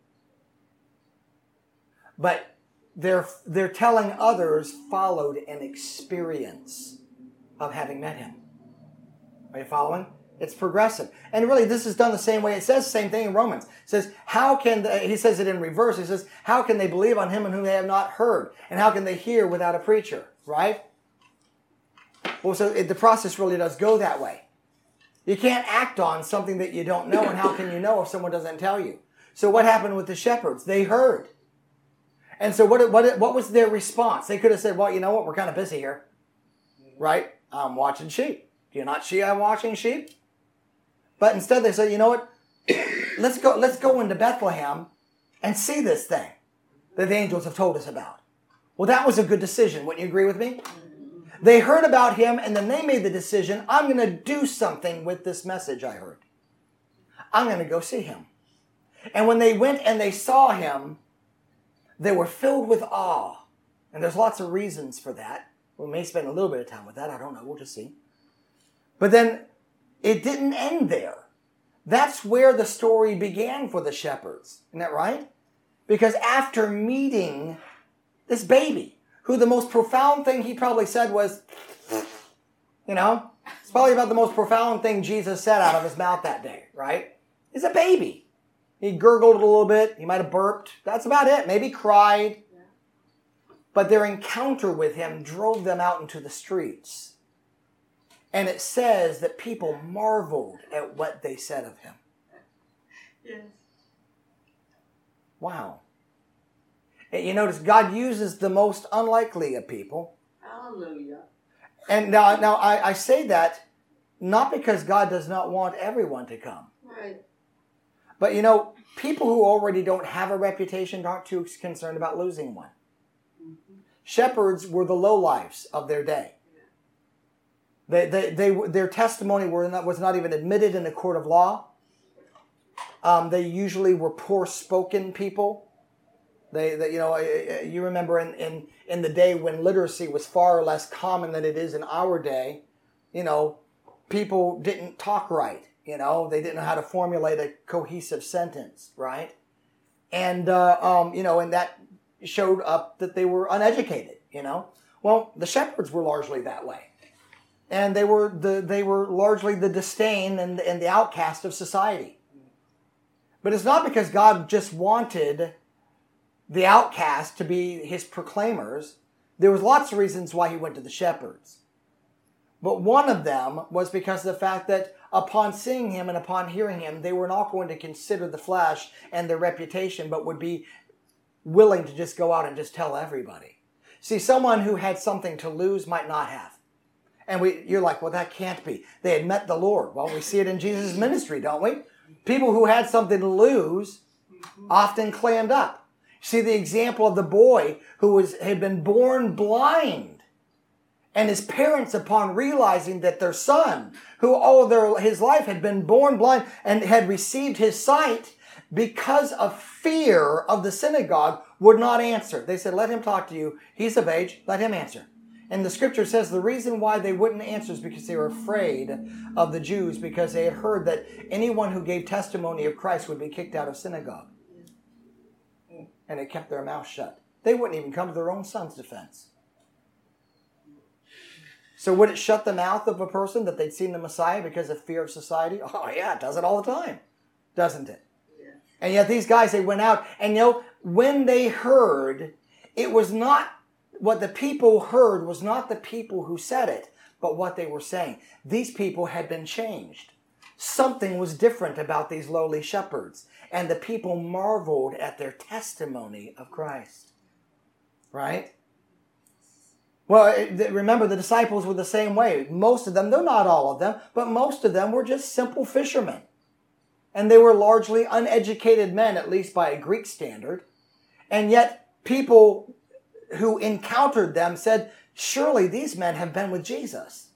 But their, their telling others followed an experience of having met him. Are you following? It's progressive. And really, this is done the same way. It says the same thing in Romans. It says, how can they, he says it in reverse. He says, how can they believe on him in whom they have not heard? And how can they hear without a preacher? Right? Well, so it, the process really does go that way. You can't act on something that you don't know, and how can you know if someone doesn't tell you? So what happened with the shepherds? They heard. And so what, what, what was their response? They could have said, well, you know what? We're kind of busy here. Right? I'm watching sheep. Do you not see I'm watching sheep? But instead they say, you know what? Let's go, let's go into Bethlehem and see this thing that the angels have told us about. Well, that was a good decision. Wouldn't you agree with me? They heard about him and then they made the decision, I'm going to do something with this message I heard. I'm going to go see him. And when they went and they saw him, they were filled with awe. And there's lots of reasons for that. We may spend a little bit of time with that. I don't know. We'll just see. But then it didn't end there. That's where the story began for the shepherds. Isn't that right? Because after meeting this baby, who the most profound thing he probably said was, you know, it's probably about the most profound thing Jesus said out of his mouth that day, right? He's a baby. He gurgled a little bit. He might have burped. That's about it. Maybe cried. But their encounter with him drove them out into the streets. And it says that people marveled at what they said of him. Yes. Wow. And you notice God uses the most unlikely of people. Hallelujah. And now, now I, I say that not because God does not want everyone to come. Right. But you know, people who already don't have a reputation aren't too concerned about losing one. Mm-hmm. Shepherds were the lowlifes of their day. They, they, they, their testimony were not, was not even admitted in a court of law. Um, they usually were poor-spoken people. They, they, you know, you remember in, in, in the day when literacy was far less common than it is in our day, you know, people didn't talk right. You know, they didn't know how to formulate a cohesive sentence, right? And, uh, um, you know, and that showed up that they were uneducated, you know. Well, the shepherds were largely that way. And they were the they were largely the disdain and, and the outcast of society. But it's not because God just wanted the outcast to be his proclaimers. There was lots of reasons why he went to the shepherds. But one of them was because of the fact that upon seeing him and upon hearing him, they were not going to consider the flesh and their reputation, but would be willing to just go out and just tell everybody. See, someone who had something to lose might not have. And we, you're like, well, that can't be. They had met the Lord. Well, we see it in Jesus' ministry, don't we? People who had something to lose often clammed up. See the example of the boy who was had been born blind, and his parents, upon realizing that their son, who all their his life had been born blind and had received his sight, because of fear of the synagogue, would not answer. They said, "Let him talk to you. He's of age. Let him answer." And the scripture says the reason why they wouldn't answer is because they were afraid of the Jews, because they had heard that anyone who gave testimony of Christ would be kicked out of synagogue. And they kept their mouth shut. They wouldn't even come to their own son's defense. So would it shut the mouth of a person that they'd seen the Messiah because of fear of society? Oh yeah, it does it all the time, doesn't it? Yeah. And yet these guys, they went out, and you know, when they heard, it was not, what the people heard was not the people who said it, but what they were saying. These people had been changed. Something was different about these lowly shepherds, and the people marveled at their testimony of Christ. Right? Well, remember, the disciples were the same way. Most of them, though not all of them, but most of them were just simple fishermen. And they were largely uneducated men, at least by a Greek standard. And yet, people who encountered them said, "Surely these men have been with Jesus."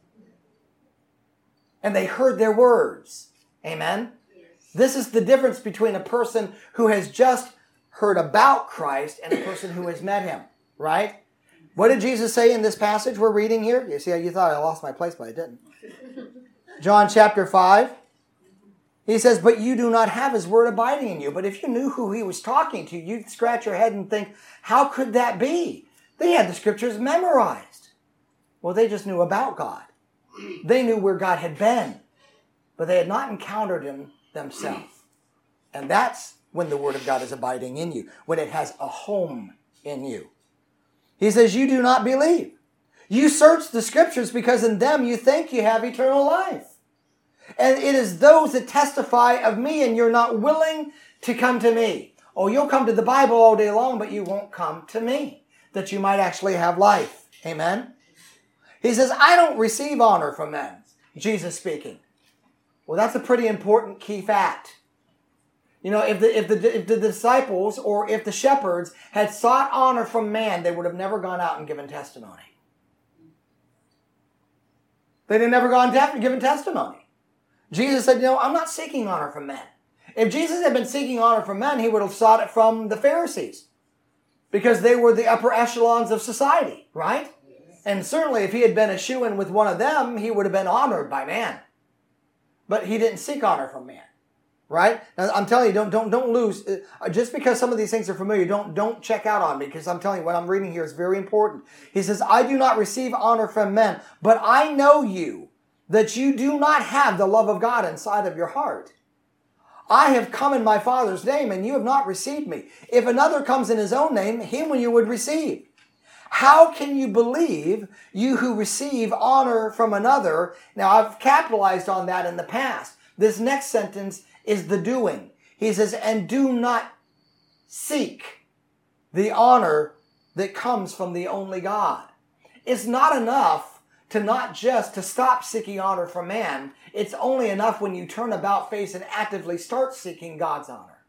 And they heard their words. Amen? Yes. This is the difference between a person who has just heard about Christ and a person who has met him. Right? What did Jesus say in this passage we're reading here? You see, you thought I lost my place, but I didn't. John chapter five. He says, "But you do not have his word abiding in you." But if you knew who he was talking to, you'd scratch your head and think, how could that be? They had the scriptures memorized. Well, they just knew about God. They knew where God had been, but they had not encountered him themselves. And that's when the word of God is abiding in you, when it has a home in you. He says, "You do not believe. You search the scriptures because in them you think you have eternal life. And it is those that testify of me, and you're not willing to come to me." Oh, you'll come to the Bible all day long, but you won't come to me, that you might actually have life. Amen? He says, "I don't receive honor from men." Jesus speaking. Well, that's a pretty important key fact. You know, if the, if the, if the disciples or if the shepherds had sought honor from man, they would have never gone out and given testimony. They'd have never gone out and given testimony. Jesus said, "You know, I'm not seeking honor from men." If Jesus had been seeking honor from men, he would have sought it from the Pharisees, because they were the upper echelons of society, right? Yes. And certainly if he had been a shoo-in with one of them, he would have been honored by man. But he didn't seek honor from man, right? Now, I'm telling you, don't don't don't lose. Just because some of these things are familiar, don't don't check out on me, because I'm telling you, what I'm reading here is very important. He says, "I do not receive honor from men, but I know you, that you do not have the love of God inside of your heart. I have come in my Father's name, and you have not received me. If another comes in his own name, him you would receive. How can you believe, you who receive honor from another?" Now, I've capitalized on that in the past. This next sentence is the doing. He says, "And do not seek the honor that comes from the only God." It's not enough to not just to stop seeking honor from man. It's only enough when you turn about face and actively start seeking God's honor.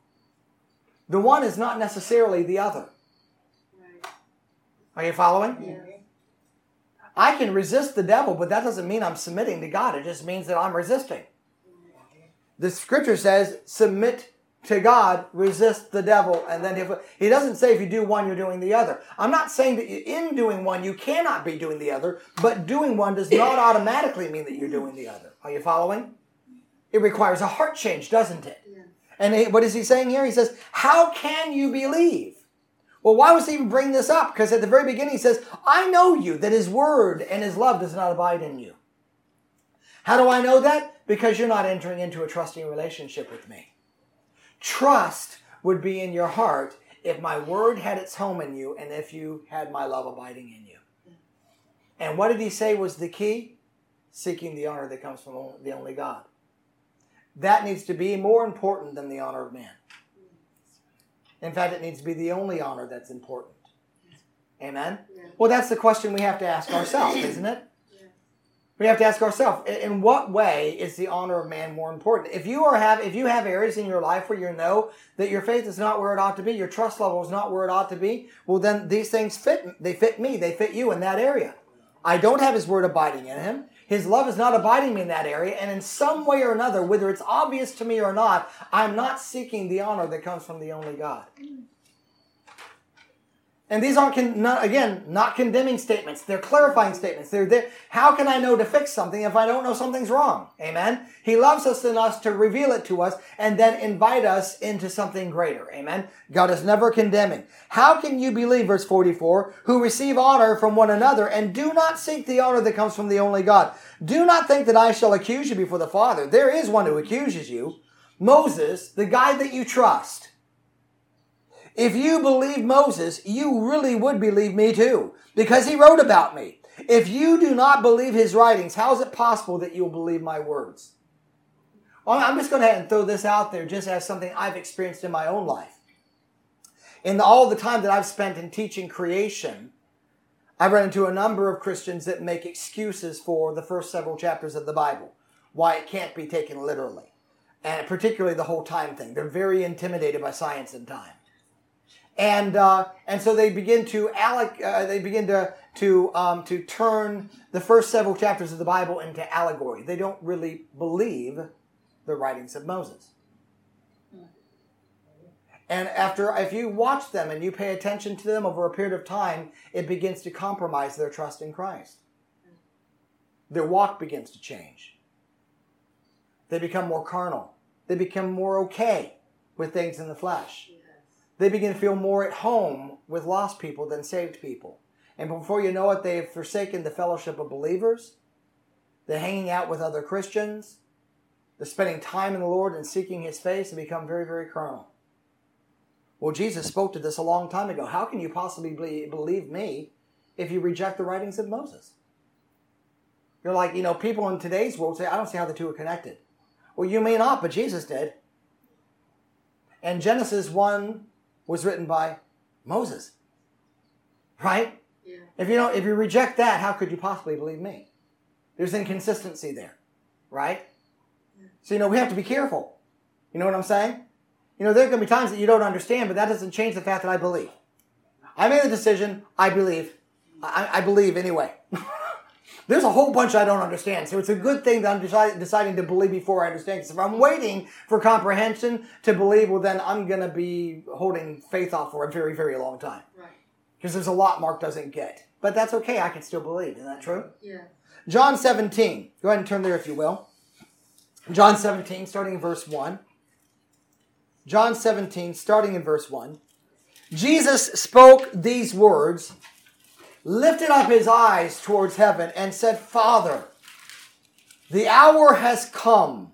The one is not necessarily the other. Right. Are you following? Yeah. I can resist the devil, but that doesn't mean I'm submitting to God. It just means that I'm resisting. The scripture says, submit to God, resist the devil, and then if he doesn't say if you do one, you're doing the other. I'm not saying that in doing one, you cannot be doing the other, but doing one does not automatically mean that you're doing the other. Are you following? It requires a heart change, doesn't it? Yeah. And he, what is he saying here? He says, "How can you believe?" Well, why was he even bringing this up? Because at the very beginning he says, "I know you, that his word and his love does not abide in you." How do I know that? Because you're not entering into a trusting relationship with me. Trust would be in your heart if my word had its home in you and if you had my love abiding in you. And what did he say was the key? Seeking the honor that comes from the only God. That needs to be more important than the honor of man. In fact, it needs to be the only honor that's important. Amen? Yeah. Well, that's the question we have to ask ourselves, isn't it? Yeah. We have to ask ourselves, in what way is the honor of man more important? If you are have if you have areas in your life where you know that your faith is not where it ought to be, your trust level is not where it ought to be, well then these things fit they fit me, they fit you in that area. I don't have his word abiding in him. His love is not abiding me in that area, and in some way or another, whether it's obvious to me or not, I'm not seeking the honor that comes from the only God. And these aren't, con- not, again, not condemning statements. They're clarifying statements. They're there. How can I know to fix something if I don't know something's wrong? Amen? He loves us enough to reveal it to us and then invite us into something greater. Amen? God is never condemning. How can you believe, verse forty-four, who receive honor from one another and do not seek the honor that comes from the only God? Do not think that I shall accuse you before the Father. There is one who accuses you. Moses, the guy that you trust. If you believe Moses, you really would believe me too, because he wrote about me. If you do not believe his writings, how is it possible that you'll believe my words? Well, I'm just going to ahead and throw this out there just as something I've experienced in my own life. In the, all the time that I've spent in teaching creation, I've run into a number of Christians that make excuses for the first several chapters of the Bible, why it can't be taken literally, and particularly the whole time thing. They're very intimidated by science and time. And uh, and so they begin to alloc- uh, they begin to to um, to turn the first several chapters of the Bible into allegory. They don't really believe the writings of Moses. And after, if you watch them and you pay attention to them over a period of time, it begins to compromise their trust in Christ. Their walk begins to change. They become more carnal. They become more okay with things in the flesh. They begin to feel more at home with lost people than saved people. And before you know it, they've forsaken the fellowship of believers. They're hanging out with other Christians. They're spending time in the Lord and seeking his face and become very, very carnal. Well, Jesus spoke to this a long time ago. How can you possibly believe me if you reject the writings of Moses? You're like, you know, people in today's world say, I don't see how the two are connected. Well, you may not, but Jesus did. And Genesis one was written by Moses. Right? Yeah. If you don't, if you reject that, how could you possibly believe me? There's inconsistency there. Right? Yeah. So, you know, we have to be careful. You know what I'm saying? You know, there are going to be times that you don't understand, but that doesn't change the fact that I believe. I made the decision, I believe. I, I believe anyway. There's a whole bunch I don't understand, so it's a good thing that I'm decide, deciding to believe before I understand. Because if I'm waiting for comprehension to believe, well, then I'm going to be holding faith off for a very, very long time. Right. Because there's a lot Mark doesn't get. But that's okay, I can still believe. Isn't that true? Yeah. John seventeen. Go ahead and turn there if you will. John seventeen, starting in verse one. John seventeen, starting in verse one. Jesus spoke these words, lifted up his eyes towards heaven, and said, Father, the hour has come.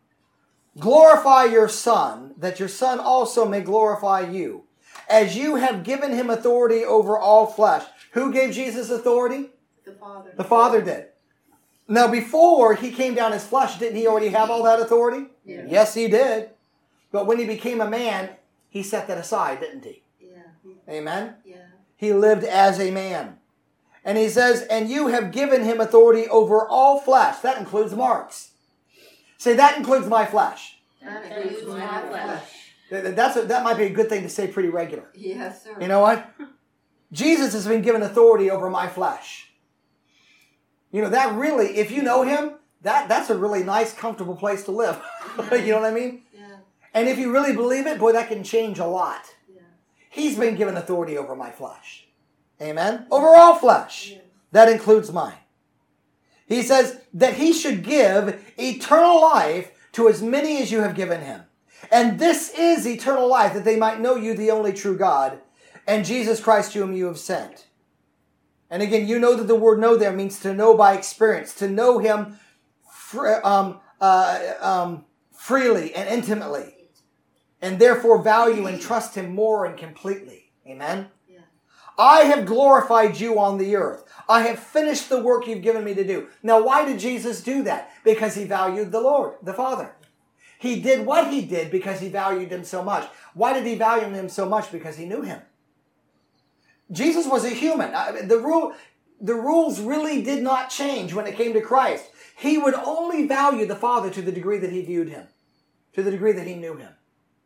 Glorify your Son, that your Son also may glorify you, as you have given him authority over all flesh. Who gave Jesus authority? The Father. The Father did. Now, before he came down as flesh, didn't he already have all that authority? Yeah. Yes, he did. But when he became a man, he set that aside, didn't he? Yeah. Amen? Yeah. He lived as a man. And he says, and you have given him authority over all flesh. That includes Mark's. Say, that includes my flesh. That includes my flesh. That's a, that might be a good thing to say pretty regular. Yes, sir. You know what? Jesus has been given authority over my flesh. You know, that really, if you know him, that, that's a really nice, comfortable place to live. You know what I mean? Yeah. And if you really believe it, boy, that can change a lot. Yeah. He's been given authority over my flesh. Amen? Over all flesh. Yeah. That includes mine. He says that he should give eternal life to as many as you have given him. And this is eternal life, that they might know you, the only true God, and Jesus Christ whom you have sent. And again, you know that the word know there means to know by experience, to know him fr- um, uh, um, freely and intimately, and therefore value and trust him more and completely. Amen? Yeah. I have glorified you on the earth. I have finished the work you've given me to do. Now, why did Jesus do that? Because he valued the Lord, the Father. He did what he did because he valued him so much. Why did he value him so much? Because he knew him. Jesus was a human. The rule, the rules really did not change when it came to Christ. He would only value the Father to the degree that he viewed him, to the degree that he knew him.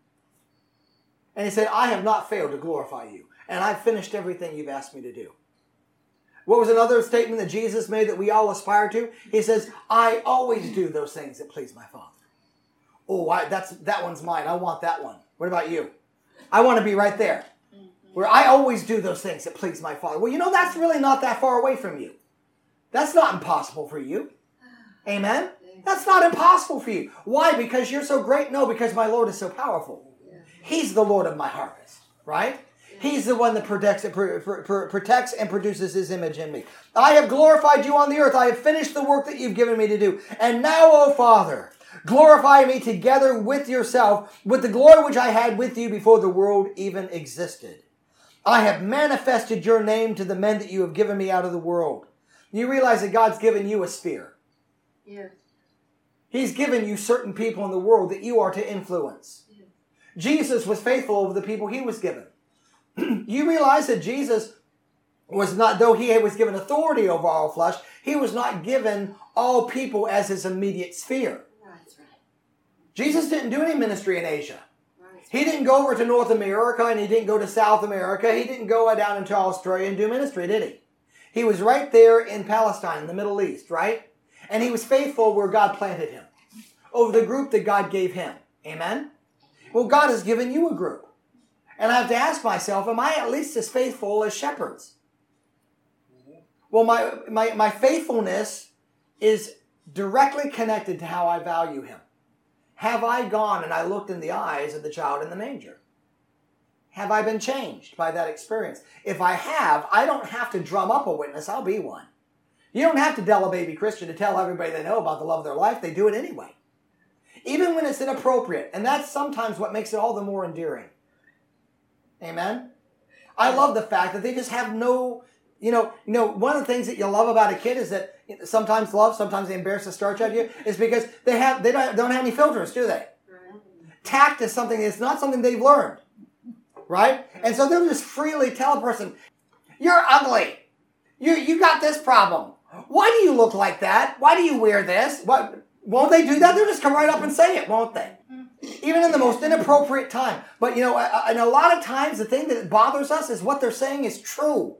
And he said, I have not failed to glorify you, and I've finished everything you've asked me to do. What was another statement that Jesus made that we all aspire to? He says, I always do those things that please my Father. Oh, I, that's that one's mine. I want that one. What about you? I want to be right there, where I always do those things that please my Father. Well, you know, that's really not that far away from you. That's not impossible for you. Amen? That's not impossible for you. Why? Because you're so great? No, because my Lord is so powerful. He's the Lord of my harvest, right? He's the one that protects, protects and produces his image in me. I have glorified you on the earth. I have finished the work that you've given me to do. And now, O Father, glorify me together with yourself, with the glory which I had with you before the world even existed. I have manifested your name to the men that you have given me out of the world. You realize that God's given you a sphere. Yes. He's given you certain people in the world that you are to influence. Yes. Jesus was faithful over the people he was given. You realize that Jesus was not, though he was given authority over all flesh, he was not given all people as his immediate sphere. That's right. Jesus didn't do any ministry in Asia. Right. He didn't go over to North America and he didn't go to South America. He didn't go down into Australia and do ministry, did he? He was right there in Palestine, in the Middle East, right? And he was faithful where God planted him, over the group that God gave him. Amen? Well, God has given you a group. And I have to ask myself, am I at least as faithful as shepherds? Well, my, my, my faithfulness is directly connected to how I value him. Have I gone and I looked in the eyes of the child in the manger? Have I been changed by that experience? If I have, I don't have to drum up a witness. I'll be one. You don't have to tell a baby Christian to tell everybody they know about the love of their life. They do it anyway. Even when it's inappropriate. And that's sometimes what makes it all the more endearing. Amen? I love the fact that they just have no, you know, you know, one of the things that you love about a kid is that sometimes love, sometimes they embarrass the starch out of you, is because they have they don't, don't have any filters, do they? Tact is something that's not something they've learned. Right? And so they'll just freely tell a person, you're ugly. You you got this problem. Why do you look like that? Why do you wear this? What? Won't they do that? They'll just come right up and say it, won't they? Even in the most inappropriate time. But, you know, and a lot of times the thing that bothers us is what they're saying is true.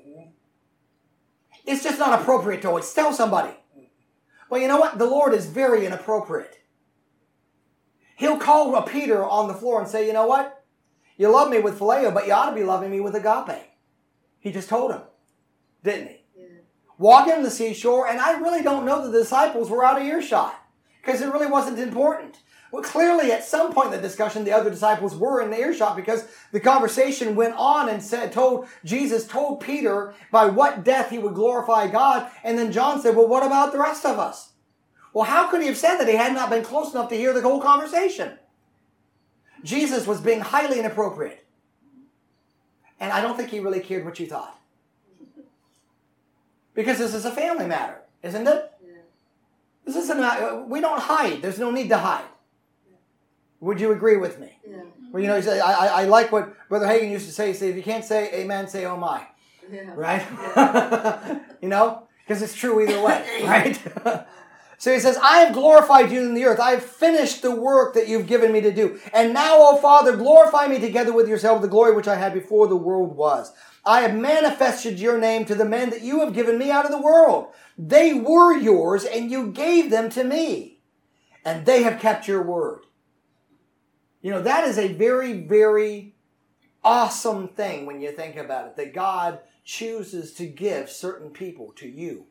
It's just not appropriate to always tell somebody. Well, you know what? The Lord is very inappropriate. He'll call a Peter on the floor and say, you know what? You love me with phileo, but you ought to be loving me with agape. He just told him, didn't he? Yeah. Walking on the seashore, and I really don't know that the disciples were out of earshot because it really wasn't important. Well, clearly at some point in the discussion, the other disciples were in the earshot because the conversation went on and said, told Jesus told Peter by what death he would glorify God. And then John said, well, what about the rest of us? Well, how could he have said that? He had not been close enough to hear the whole conversation. Jesus was being highly inappropriate. And I don't think he really cared what you thought. Because this is a family matter, isn't it? Yeah. This isn't a, we don't hide. There's no need to hide. Yeah. Would you agree with me? Yeah. Well, you know, he said, I, I, I like what Brother Hagin used to say. He said, if you can't say amen, say oh my. Yeah. Right? Yeah. You know? Because it's true either way, right? So he says, I have glorified you in the earth. I have finished the work that you've given me to do. And now, O Father, glorify me together with yourself, the glory which I had before the world was. I have manifested your name to the men that you have given me out of the world. They were yours, and you gave them to me. And they have kept your word. You know, that is a very, very awesome thing when you think about it, that God chooses to give certain people to you.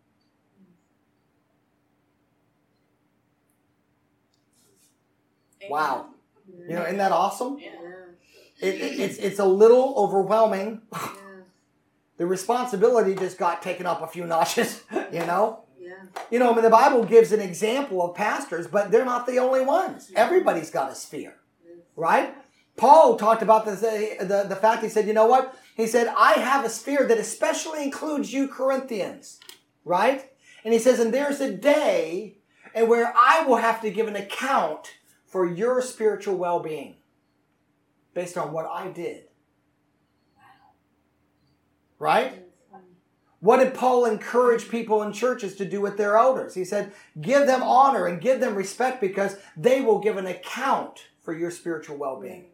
Wow. You know, isn't that awesome? Yeah. It, it, it's, it's a little overwhelming. Yeah. The responsibility just got taken up a few notches, you know? Yeah. You know, I mean, the Bible gives an example of pastors, but they're not the only ones. Everybody's got a sphere, right? Paul talked about this, the, the fact, he said, you know what? He said, I have a sphere that especially includes you Corinthians, right? And he says, and there's a day and where I will have to give an account for your spiritual well-being based on what I did. Right? What did Paul encourage people in churches to do with their elders? He said, give them honor and give them respect because they will give an account for your spiritual well-being.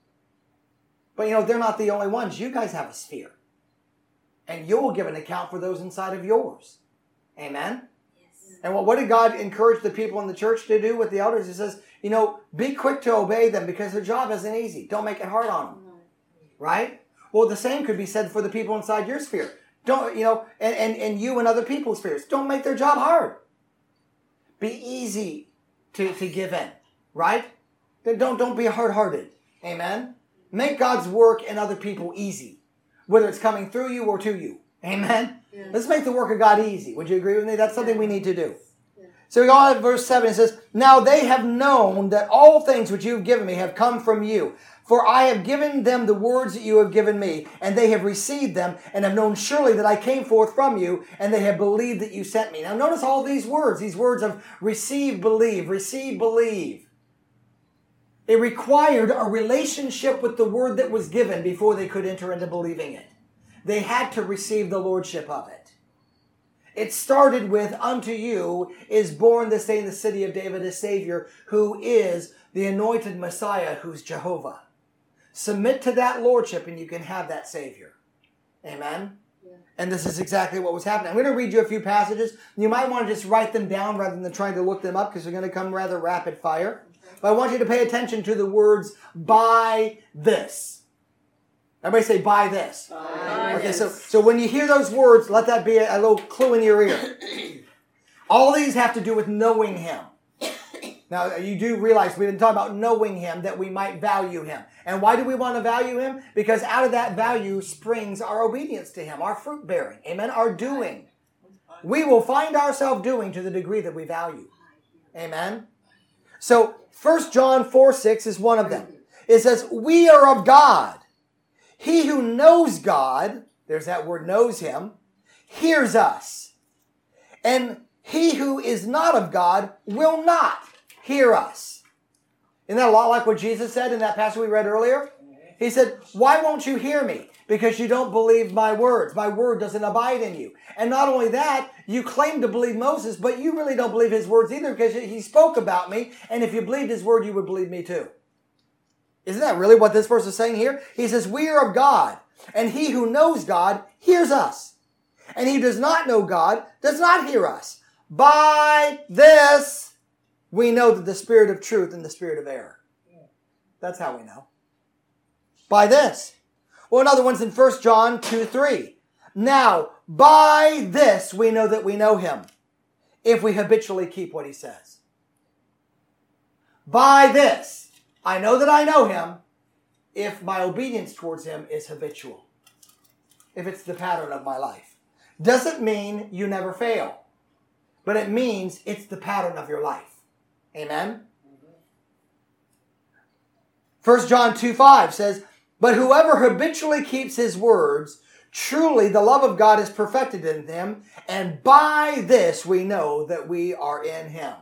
But you know, they're not the only ones. You guys have a sphere. And you will give an account for those inside of yours. Amen? Yes. And what, what did God encourage the people in the church to do with the elders? He says, you know, be quick to obey them because their job isn't easy. Don't make it hard on them. Right? Well, the same could be said for the people inside your sphere. Don't, you know, and, and, and you and other people's spheres. Don't make their job hard. Be easy to, to give in. Right? Don't, don't be hard-hearted. Amen? Make God's work and other people easy. Whether it's coming through you or to you. Amen? Yeah. Let's make the work of God easy. Would you agree with me? That's something we need to do. Yeah. So we go on to verse seven. It says, now they have known that all things which you have given me have come from you. For I have given them the words that you have given me, and they have received them, and have known surely that I came forth from you, and they have believed that you sent me. Now notice all these words, these words of receive, believe, receive, believe. It required a relationship with the word that was given before they could enter into believing it. They had to receive the lordship of it. It started with, unto you is born this day in the city of David a Savior, who is the anointed Messiah, who's Jehovah. Submit to that lordship and you can have that Savior. Amen? Yeah. And this is exactly what was happening. I'm going to read you a few passages. You might want to just write them down rather than trying to look them up because they're going to come rather rapid fire. But I want you to pay attention to the words, by this. Everybody say, by this. By okay, this. so so when you hear those words, let that be a, a little clue in your ear. All these have to do with knowing Him. Now, you do realize we've been talking about knowing Him, that we might value Him. And why do we want to value Him? Because out of that value springs our obedience to Him, our fruit bearing. Amen? Our doing. We will find ourselves doing to the degree that we value. Amen? So, First John four six is one of them. It says, we are of God. He who knows God, there's that word knows Him, hears us. And he who is not of God will not hear us. Isn't that a lot like what Jesus said in that passage we read earlier? He said, why won't you hear me? Because you don't believe my words. My word doesn't abide in you. And not only that, you claim to believe Moses, but you really don't believe his words either because he spoke about me. And if you believed his word, you would believe me too. Isn't that really what this verse is saying here? He says, we are of God, and he who knows God hears us. And he who does not know God does not hear us. By this, we know that the spirit of truth and the spirit of error. That's how we know. By this. Well, another one's in First John two three. Now, by this we know that we know him, if we habitually keep what he says. By this, I know that I know him, if my obedience towards him is habitual. If it's the pattern of my life. Doesn't mean you never fail, but it means it's the pattern of your life. Amen? First John two five says, but whoever habitually keeps his words, truly the love of God is perfected in them, and by this we know that we are in him.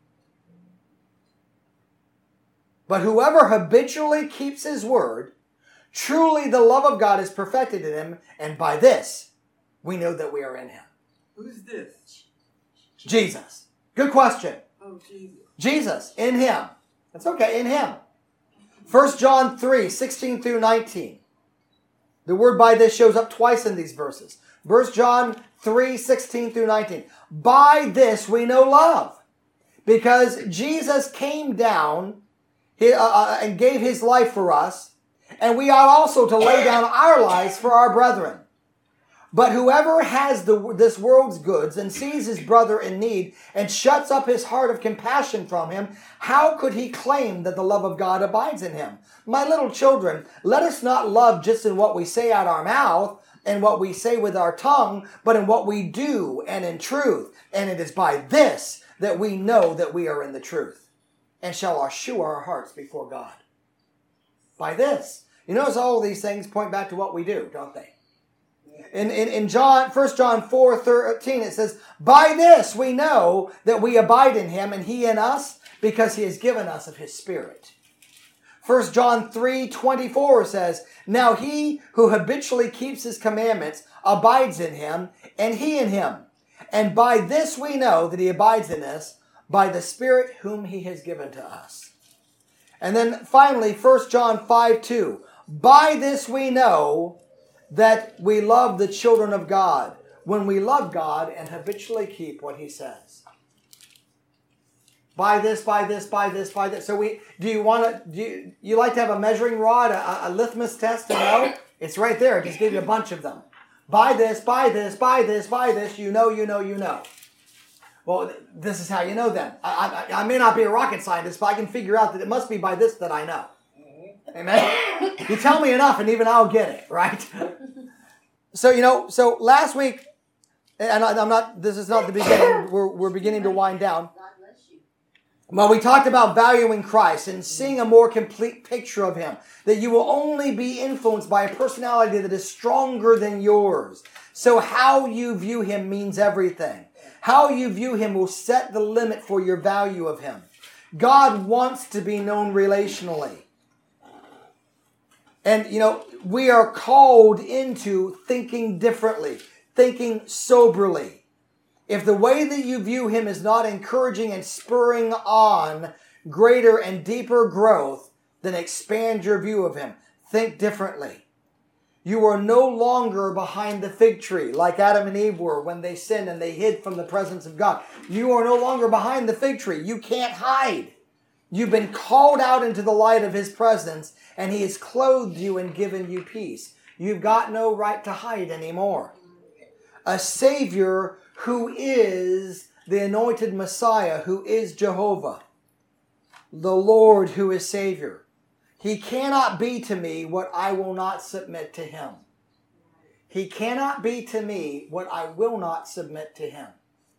But whoever habitually keeps his word, truly the love of God is perfected in him, and by this we know that we are in him. Who's this? Jesus. Good question. Oh, Jesus. Jesus, in him. That's okay, in him. First John three, sixteen through nineteen. The word by this shows up twice in these verses. First John three, sixteen through nineteen. By this we know love, because Jesus came down and gave his life for us, and we ought also to lay down our lives for our brethren. But whoever has the, this world's goods and sees his brother in need and shuts up his heart of compassion from him, how could he claim that the love of God abides in him? My little children, let us not love just in what we say out our mouth and what we say with our tongue, but in what we do and in truth. And it is by this that we know that we are in the truth and shall assure our hearts before God. By this. You notice all these things point back to what we do, don't they? In, in, in John, First John four thirteen, it says, by this we know that we abide in him and he in us, because he has given us of his Spirit. First John three twenty-four says, "Now he who habitually keeps his commandments abides in him, and he in him. And by this we know that he abides in us, by the Spirit whom he has given to us." And then finally, First John five two, "By this we know that we love the children of God, when we love God and habitually keep what he says." By this, by this, by this, by this. So we do you want to do you, you like to have a measuring rod, a, a litmus test to know? It's right there. Just give you a bunch of them. By this, by this, by this, by this, you know, you know, you know. Well, this is how you know then. I, I, I may not be a rocket scientist, but I can figure out that it must be by this that I know. Amen? You tell me enough and even I'll get it, right? So, you know, so last week, and I, I'm not, this is not the beginning, we're, we're beginning to wind down. Well, we talked about valuing Christ and seeing a more complete picture of him. That you will only be influenced by a personality that is stronger than yours. So how you view him means everything. How you view him will set the limit for your value of him. God wants to be known relationally. And, you know, we are called into thinking differently, thinking soberly. If the way that you view him is not encouraging and spurring on greater and deeper growth, then expand your view of him. Think differently. You are no longer behind the fig tree like Adam and Eve were when they sinned and they hid from the presence of God. You are no longer behind the fig tree. You can't hide. You've been called out into the light of his presence, and he has clothed you and given you peace. You've got no right to hide anymore. A Savior who is the anointed Messiah, who is Jehovah, the Lord who is Savior. He cannot be to me what I will not submit to him. He cannot be to me what I will not submit to him.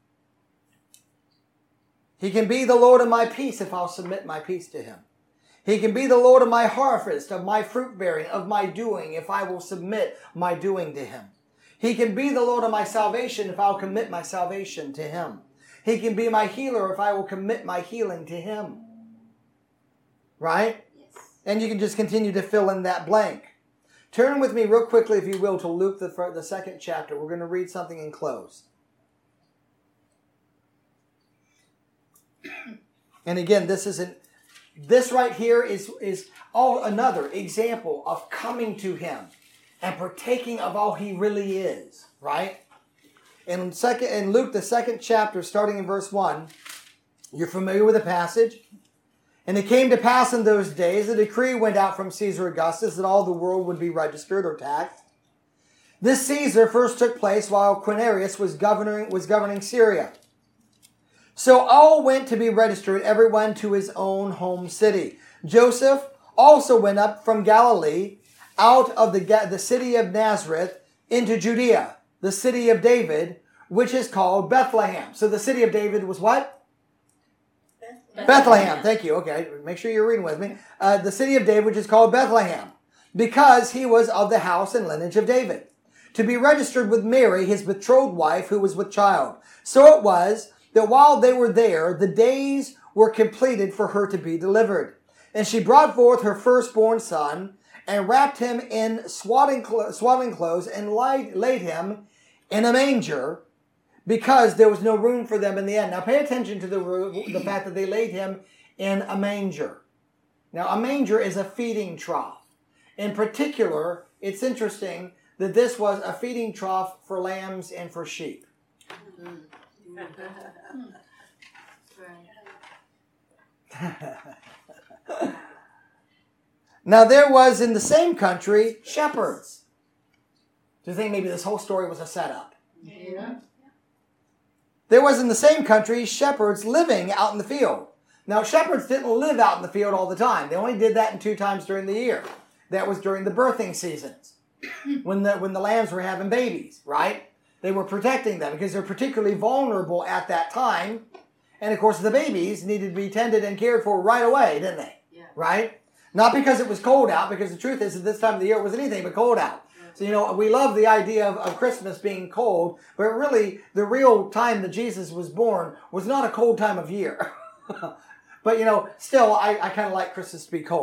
He can be the Lord of my peace if I'll submit my peace to him. He can be the Lord of my harvest, of my fruit bearing, of my doing, if I will submit my doing to him. He can be the Lord of my salvation if I'll commit my salvation to him. He can be my healer if I will commit my healing to him. Right? Yes. And you can just continue to fill in that blank. Turn with me real quickly, if you will, to Luke, the, the second chapter. We're going to read something and close. And again, this isn't, this right here is, is all another example of coming to him and partaking of all he really is, right? In second, in Luke, the second chapter, starting in verse one, you're familiar with the passage. "And it came to pass in those days, a decree went out from Caesar Augustus that all the world would be registered or taxed. This Caesar first took place while Quirinius was governing, was governing Syria. So all went to be registered, everyone to his own home city. Joseph also went up from Galilee, out of the, the city of Nazareth, into Judea, the city of David, which is called Bethlehem." So the city of David was what? Bethlehem. Bethlehem. Thank you. Okay, make sure you're reading with me. Uh, the city of David, which is called Bethlehem, because he was of the house and lineage of David, to be registered with Mary, his betrothed wife, who was with child. So it was that while they were there, the days were completed for her to be delivered. And she brought forth her firstborn son, and wrapped him in swaddling clothes, and laid, laid him in a manger, because there was no room for them in the inn. Now pay attention to the, the fact that they laid him in a manger. Now a manger is a feeding trough. In particular, it's interesting that this was a feeding trough for lambs and for sheep. Now there was in the same country shepherds. Do you think maybe this whole story was a setup? Yeah. There was in the same country shepherds living out in the field. Now shepherds didn't live out in the field all the time. They only did that in two times during the year. That was during the birthing seasons, when the when the lambs were having babies, right? They were protecting them because they're particularly vulnerable at that time. And of course the babies needed to be tended and cared for right away, didn't they? Yeah. Right? Not because it was cold out, because the truth is that this time of the year it was anything but cold out. So, you know, we love the idea of, of Christmas being cold, but really the real time that Jesus was born was not a cold time of year. But, you know, still, I, I kind of like Christmas to be cold.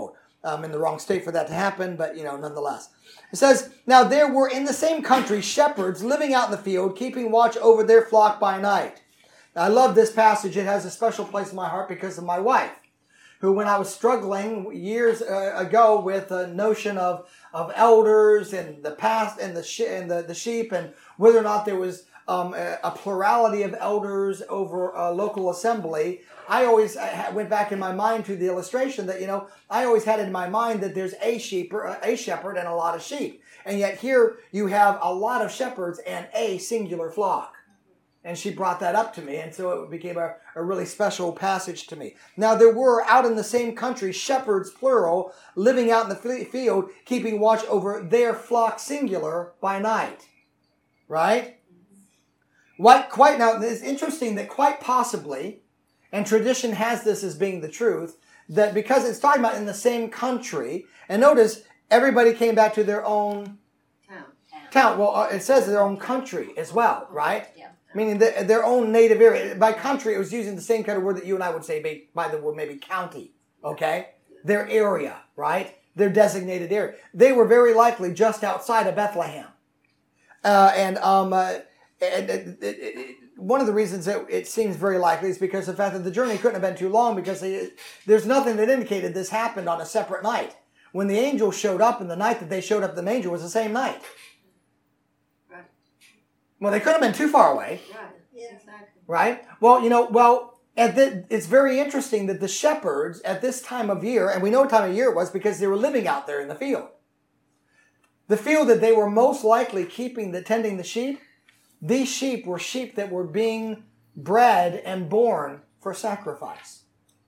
I'm in the wrong state for that to happen, but, you know, nonetheless. It says, now there were in the same country shepherds living out in the field, keeping watch over their flock by night. Now, I love this passage. It has a special place in my heart because of my wife, who, when I was struggling years uh, ago with the notion of, of elders and the past and the sh- and the, the sheep, and whether or not there was um, a, a plurality of elders over a local assembly, I always I went back in my mind to the illustration that, you know, I always had in my mind that there's a sheep, a shepherd and a lot of sheep. And yet here you have a lot of shepherds and a singular flock. And she brought that up to me, and so it became a, a really special passage to me. Now there were out in the same country shepherds, plural, living out in the field, keeping watch over their flock, singular, by night. Right? What, quite now, it's interesting that quite possibly, and tradition has this as being the truth, that because it's talking about in the same country, and notice everybody came back to their own Town. town. Well, uh, it says their own country as well, right? Yeah. Meaning the, their own native area. By country, it was using the same kind of word that you and I would say by, by the word maybe county, okay? Their area, right? Their designated area. They were very likely just outside of Bethlehem. Uh, and um, uh, and, it, it, it, one of the reasons that it seems very likely is because of the fact that the journey couldn't have been too long, because they, there's nothing that indicated this happened on a separate night. When the angel showed up, and the night that they showed up, the manger was the same night. Right. Well, they couldn't have been too far away. Right. Yeah. Exactly. Right? Well, you know, well, at the, it's very interesting that the shepherds at this time of year, and we know what time of year it was because they were living out there in the field. The field that they were most likely keeping, the, tending the sheep, these sheep were sheep that were being bred and born for sacrifice.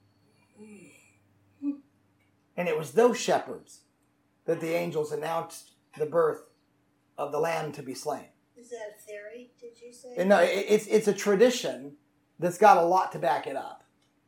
And it was those shepherds that the angels announced the birth of the lamb to be slain. Is that a theory, did you say? And no, it- it's it's a tradition that's got a lot to back it up.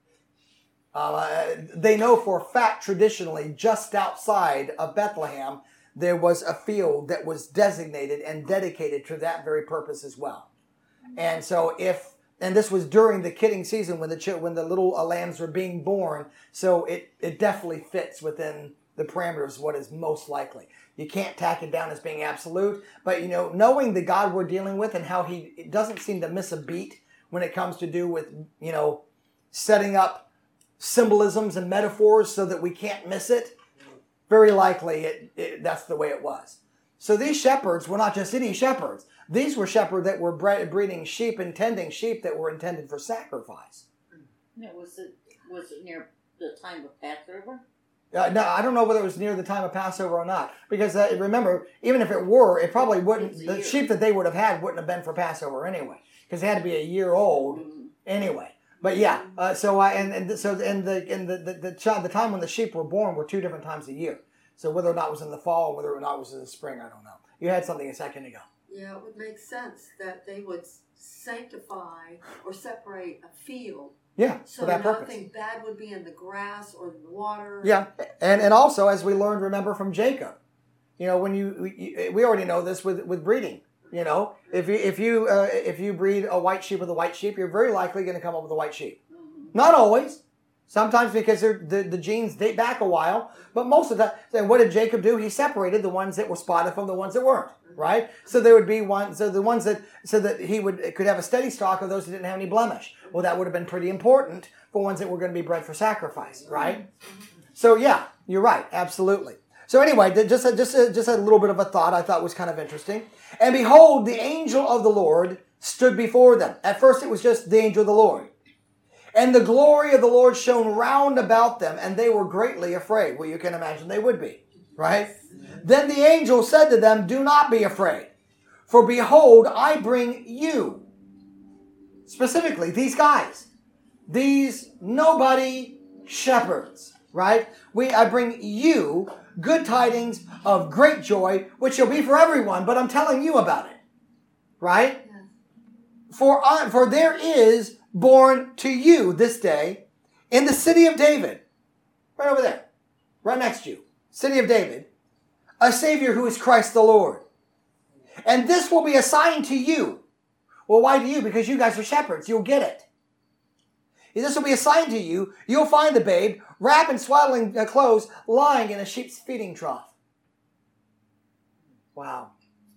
Uh, they know for a fact, traditionally, just outside of Bethlehem, there was a field that was designated and dedicated to that very purpose as well. And so if, and this was during the kidding season when the ch- when the little uh, lambs were being born, so it, it definitely fits within the parameters of what is most likely. You can't tack it down as being absolute, but, you know, knowing the God we're dealing with and how he it doesn't seem to miss a beat when it comes to do with, you know, setting up symbolisms and metaphors so that we can't miss it, very likely it, it, that's the way it was. So these shepherds were not just any shepherds. These were shepherds that were bre- breeding sheep and tending sheep that were intended for sacrifice. Yeah, was it was it near the time of Passover? Uh, no, I don't know whether it was near the time of Passover or not. Because uh, remember, even if it were, it probably wouldn't, It's a the year. sheep that they would have had wouldn't have been for Passover anyway. Because they had to be a year old Mhm. anyway. But yeah, uh, so I and, and so and the and the the, the, ch- the time when the sheep were born were two different times a year. So whether or not it was in the fall, whether or not it was in the spring, I don't know. You had something a second ago. Yeah, it would make sense that they would sanctify or separate a field Yeah, so for that purpose. nothing bad would be in the grass or the water. Yeah, and and also as we learned, remember from Jacob, you know, when you we, we already know this with with breeding. You know, if you if you uh, if you breed a white sheep with a white sheep, you're very likely going to come up with a white sheep. Not always. Sometimes because they're, the the genes date back a while, but most of the time, what did Jacob do? He separated the ones that were spotted from the ones that weren't. Right. So there would be one. So the ones that so that he would could have a steady stock of those that didn't have any blemish. Well, that would have been pretty important for ones that were going to be bred for sacrifice. Right. So yeah, you're right. Absolutely. So anyway, just a, just a, just a little bit of a thought I thought was kind of interesting. And behold, the angel of the Lord stood before them. At first, it was just the angel of the Lord. And the glory of the Lord shone round about them, and they were greatly afraid. Well, you can imagine they would be, right? Then the angel said to them, "Do not be afraid, for behold, I bring you," specifically these guys, these nobody shepherds, right? We, I bring you good tidings of great joy, which shall be for everyone, but I'm telling you about it, right? For, I, for there is born to you this day in the city of David, right over there, right next to you, city of David, a Savior who is Christ the Lord. And this will be a sign to you. Well, why do you? Because you guys are shepherds. You'll get it. This will be a sign to you. You'll find the babe wrapped in swaddling uh, clothes, lying in a sheep's feeding trough. Wow.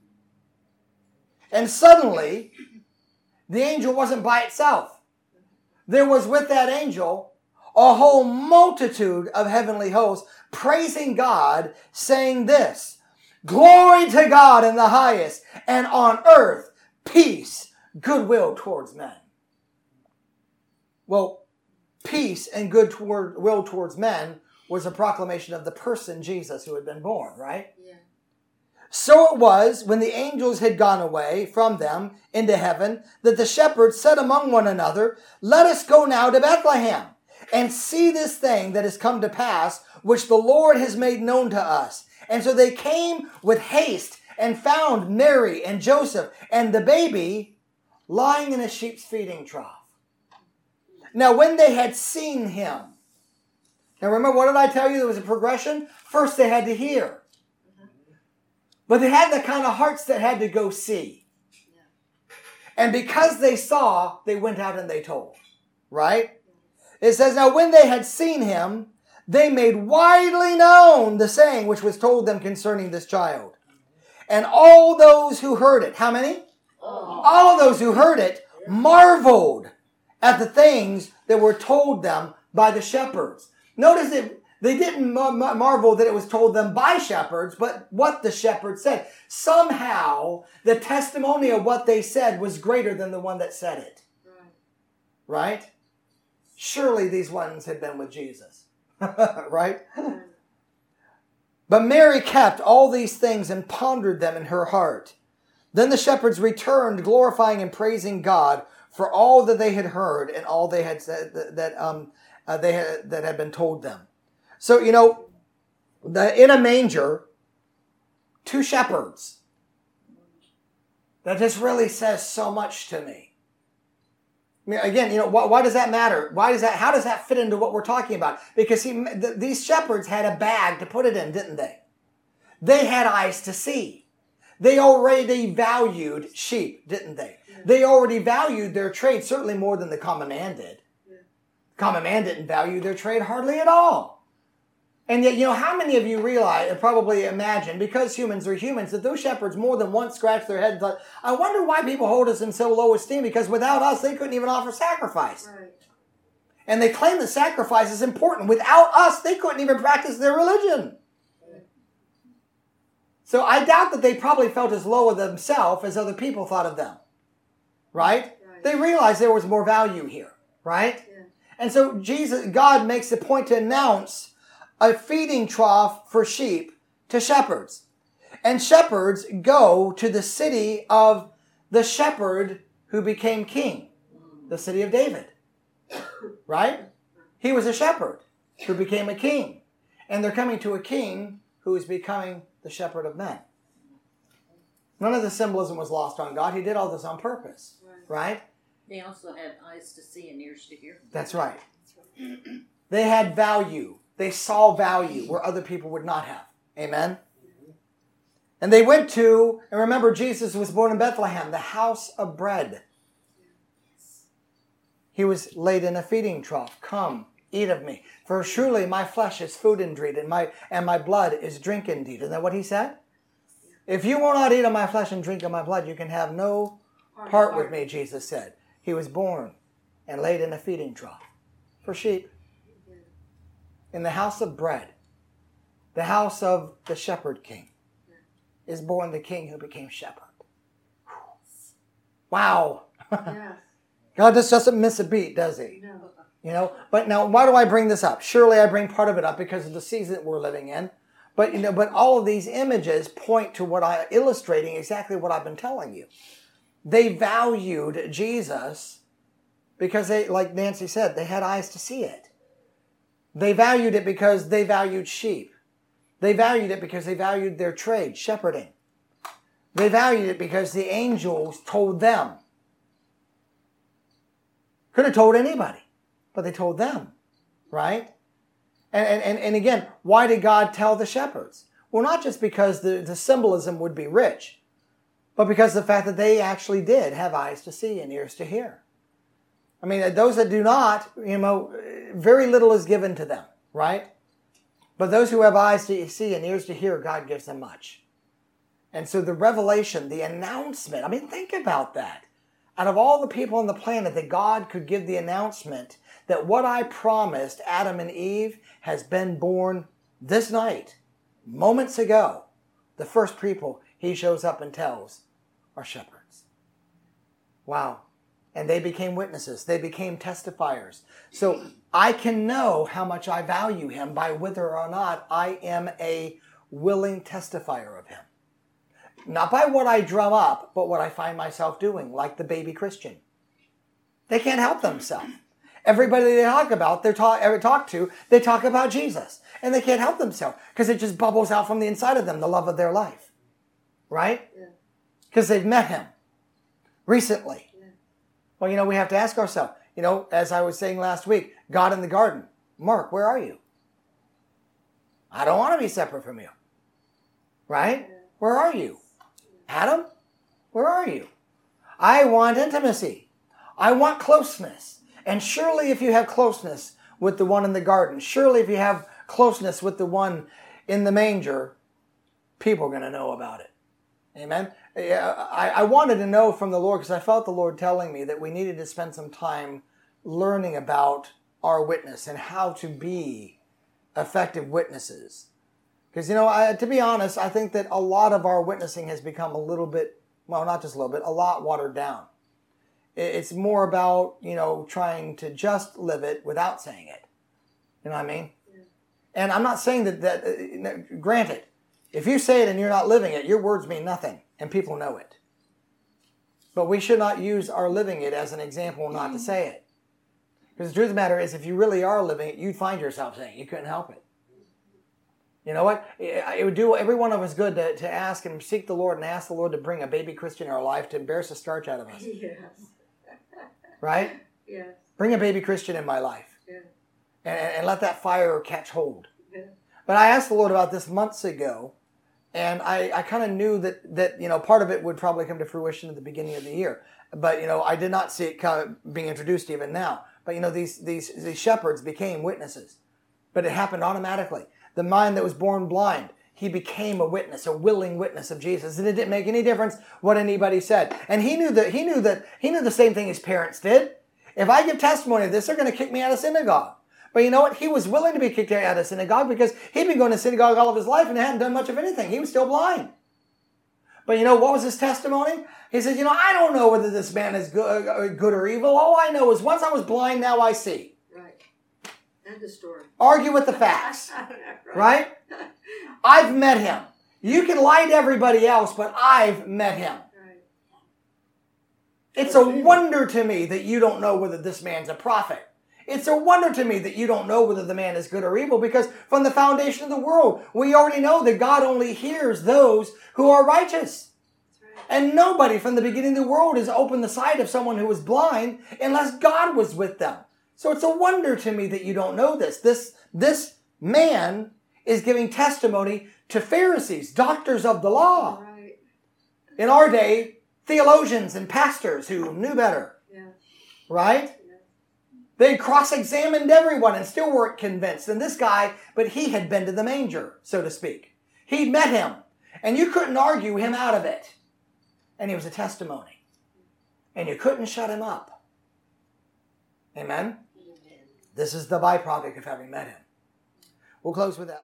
And suddenly, the angel wasn't by itself. There was with that angel a whole multitude of heavenly hosts praising God, saying this, "Glory to God in the highest, and on earth peace, goodwill towards men." Well, peace and goodwill towards men was a proclamation of the person Jesus who had been born, right? Yeah. So it was, when the angels had gone away from them into heaven, that the shepherds said among one another, "Let us go now to Bethlehem, and see this thing that has come to pass, which the Lord has made known to us." And so they came with haste and found Mary and Joseph and the baby lying in a sheep's feeding trough. Now when they had seen him, now remember, what did I tell you? There was a progression. First they had to hear. But they had the kind of hearts that had to go see. And because they saw, they went out and they told. Right? It says, now when they had seen him, they made widely known the saying which was told them concerning this child. And all those who heard it, how many? Oh. All of those who heard it marveled at the things that were told them by the shepherds. Notice that they didn't marvel that it was told them by shepherds, but what the shepherds said. Somehow, the testimony of what they said was greater than the one that said it. Right. Right? Surely these ones had been with Jesus. Right? But Mary kept all these things and pondered them in her heart. Then the shepherds returned, glorifying and praising God for all that they had heard and all they had said that, that um uh, they had that had been told them. So, you know, the, in a manger, two shepherds. That just really says so much to me. I mean, again, you know, why, why does that matter? Why does that? How does that fit into what we're talking about? Because he, th- these shepherds had a bag to put it in, didn't they? They had eyes to see. They already valued sheep, didn't they? Yeah. They already valued their trade, certainly more than the common man did. Yeah. Common man didn't value their trade hardly at all. And yet, you know, how many of you realize, or probably imagine, because humans are humans, that those shepherds more than once scratched their heads like, I wonder why people hold us in so low esteem, because without us, they couldn't even offer sacrifice. Right. And they claim that sacrifice is important. Without us, they couldn't even practice their religion. Right. So I doubt that they probably felt as low of themselves as other people thought of them. Right? Right. They realized there was more value here. Right? Yeah. And so Jesus, God makes the point to announce a feeding trough for sheep to shepherds. And shepherds go to the city of the shepherd who became king, the city of David. Right? He was a shepherd who became a king. And they're coming to a king who is becoming the shepherd of men. None of the symbolism was lost on God. He did all this on purpose. Right? They also had eyes to see and ears to hear. That's right. They had value. They saw value where other people would not have. Amen? And they went to, and remember, Jesus was born in Bethlehem, the house of bread. He was laid in a feeding trough. Come, eat of me. For surely my flesh is food indeed, and my, and my blood is drink indeed. Isn't that what he said? If you will not eat of my flesh and drink of my blood, you can have no part with me, Jesus said. He was born and laid in a feeding trough for sheep. In the house of bread, the house of the shepherd king, is born the king who became shepherd. Wow. Yeah. God just doesn't miss a beat, does he? No. You know, but now why do I bring this up? Surely I bring part of it up because of the season that we're living in. But you know, but all of these images point to what I illustrating exactly what I've been telling you. They valued Jesus because they, like Nancy said, they had eyes to see it. They valued it because they valued sheep. They valued it because they valued their trade, shepherding. They valued it because the angels told them. Could have told anybody, but they told them, right? And, and, and again, why did God tell the shepherds? Well, not just because the, the symbolism would be rich, but because of the fact that they actually did have eyes to see and ears to hear. I mean, those that do not, you know, very little is given to them. right? But those who have eyes to see and ears to hear, God gives them much. And so the revelation, the announcement, I mean, think about that. Out of all the people on the planet, that God could give the announcement that what I promised Adam and Eve has been born this night, moments ago. The first people he shows up and tells are shepherds. Wow. And they became witnesses. They became testifiers. So I can know how much I value him by whether or not I am a willing testifier of him. Not by what I drum up, but what I find myself doing, like the baby Christian. They can't help themselves. Everybody they talk about, they talk, ever talk to, they talk about Jesus. And they can't help themselves because it just bubbles out from the inside of them, the love of their life. Right? Because they've met him recently. Yeah. Well, you know, we have to ask ourselves, you know, as I was saying last week, God in the garden. Mark, where are you? I don't want to be separate from you. Right? Yeah. Where are you? Adam, where are you? I want intimacy. I want closeness. And surely if you have closeness with the one in the garden, surely if you have closeness with the one in the manger, people are going to know about it. Amen? I, I wanted to know from the Lord because I felt the Lord telling me that we needed to spend some time learning about our witness and how to be effective witnesses. Because, you know, I, to be honest, I think that a lot of our witnessing has become a little bit, well, not just a little bit, a lot watered down. It's more about, you know, trying to just live it without saying it. You know what I mean? Yeah. And I'm not saying that, that uh, granted, if you say it and you're not living it, your words mean nothing, and people know it. But we should not use our living it as an example not to say it. Because the truth of the matter is, if you really are living it, you'd find yourself saying it. You couldn't help it. You know what? It would do every one of us good to, to ask and seek the Lord and ask the Lord to bring a baby Christian in our life to embarrass the starch out of us. Yes. Right? Yes. Bring a baby Christian in my life. Yeah. And, and let that fire catch hold. Yeah. But I asked the Lord about this months ago, and I, I kind of knew that, that, you know, part of it would probably come to fruition at the beginning of the year. But, you know, I did not see it kind of being introduced even now. But, you know, these, these, these shepherds became witnesses. But it happened automatically. The man that was born blind, he became a witness, a willing witness of Jesus. And it didn't make any difference what anybody said. And he knew that he knew that he knew the same thing his parents did. If I give testimony of this, they're going to kick me out of synagogue. But you know what? He was willing to be kicked out of synagogue because he'd been going to synagogue all of his life and hadn't done much of anything. He was still blind. But you know, what was his testimony? He said, you know, I don't know whether this man is good, good or evil. All I know is once I was blind, now I see. Right. End of story. Argue with the facts. right. Right? I've met him. You can lie to everybody else, but I've met him. Right. It's a wonder to me that you don't know whether this man's a prophet. It's a wonder to me that you don't know whether the man is good or evil, because from the foundation of the world, we already know that God only hears those who are righteous. Right. And nobody from the beginning of the world has opened the sight of someone who was blind unless God was with them. So it's a wonder to me that you don't know this. This, this man is giving testimony to Pharisees, doctors of the law. Right. In our day, theologians and pastors who knew better. Yeah. Right? They cross-examined everyone and still weren't convinced. And this guy, but he had been to the manger, so to speak. He'd met him. And you couldn't argue him out of it. And he was a testimony. And you couldn't shut him up. Amen? This is the byproduct of having met him. We'll close with that.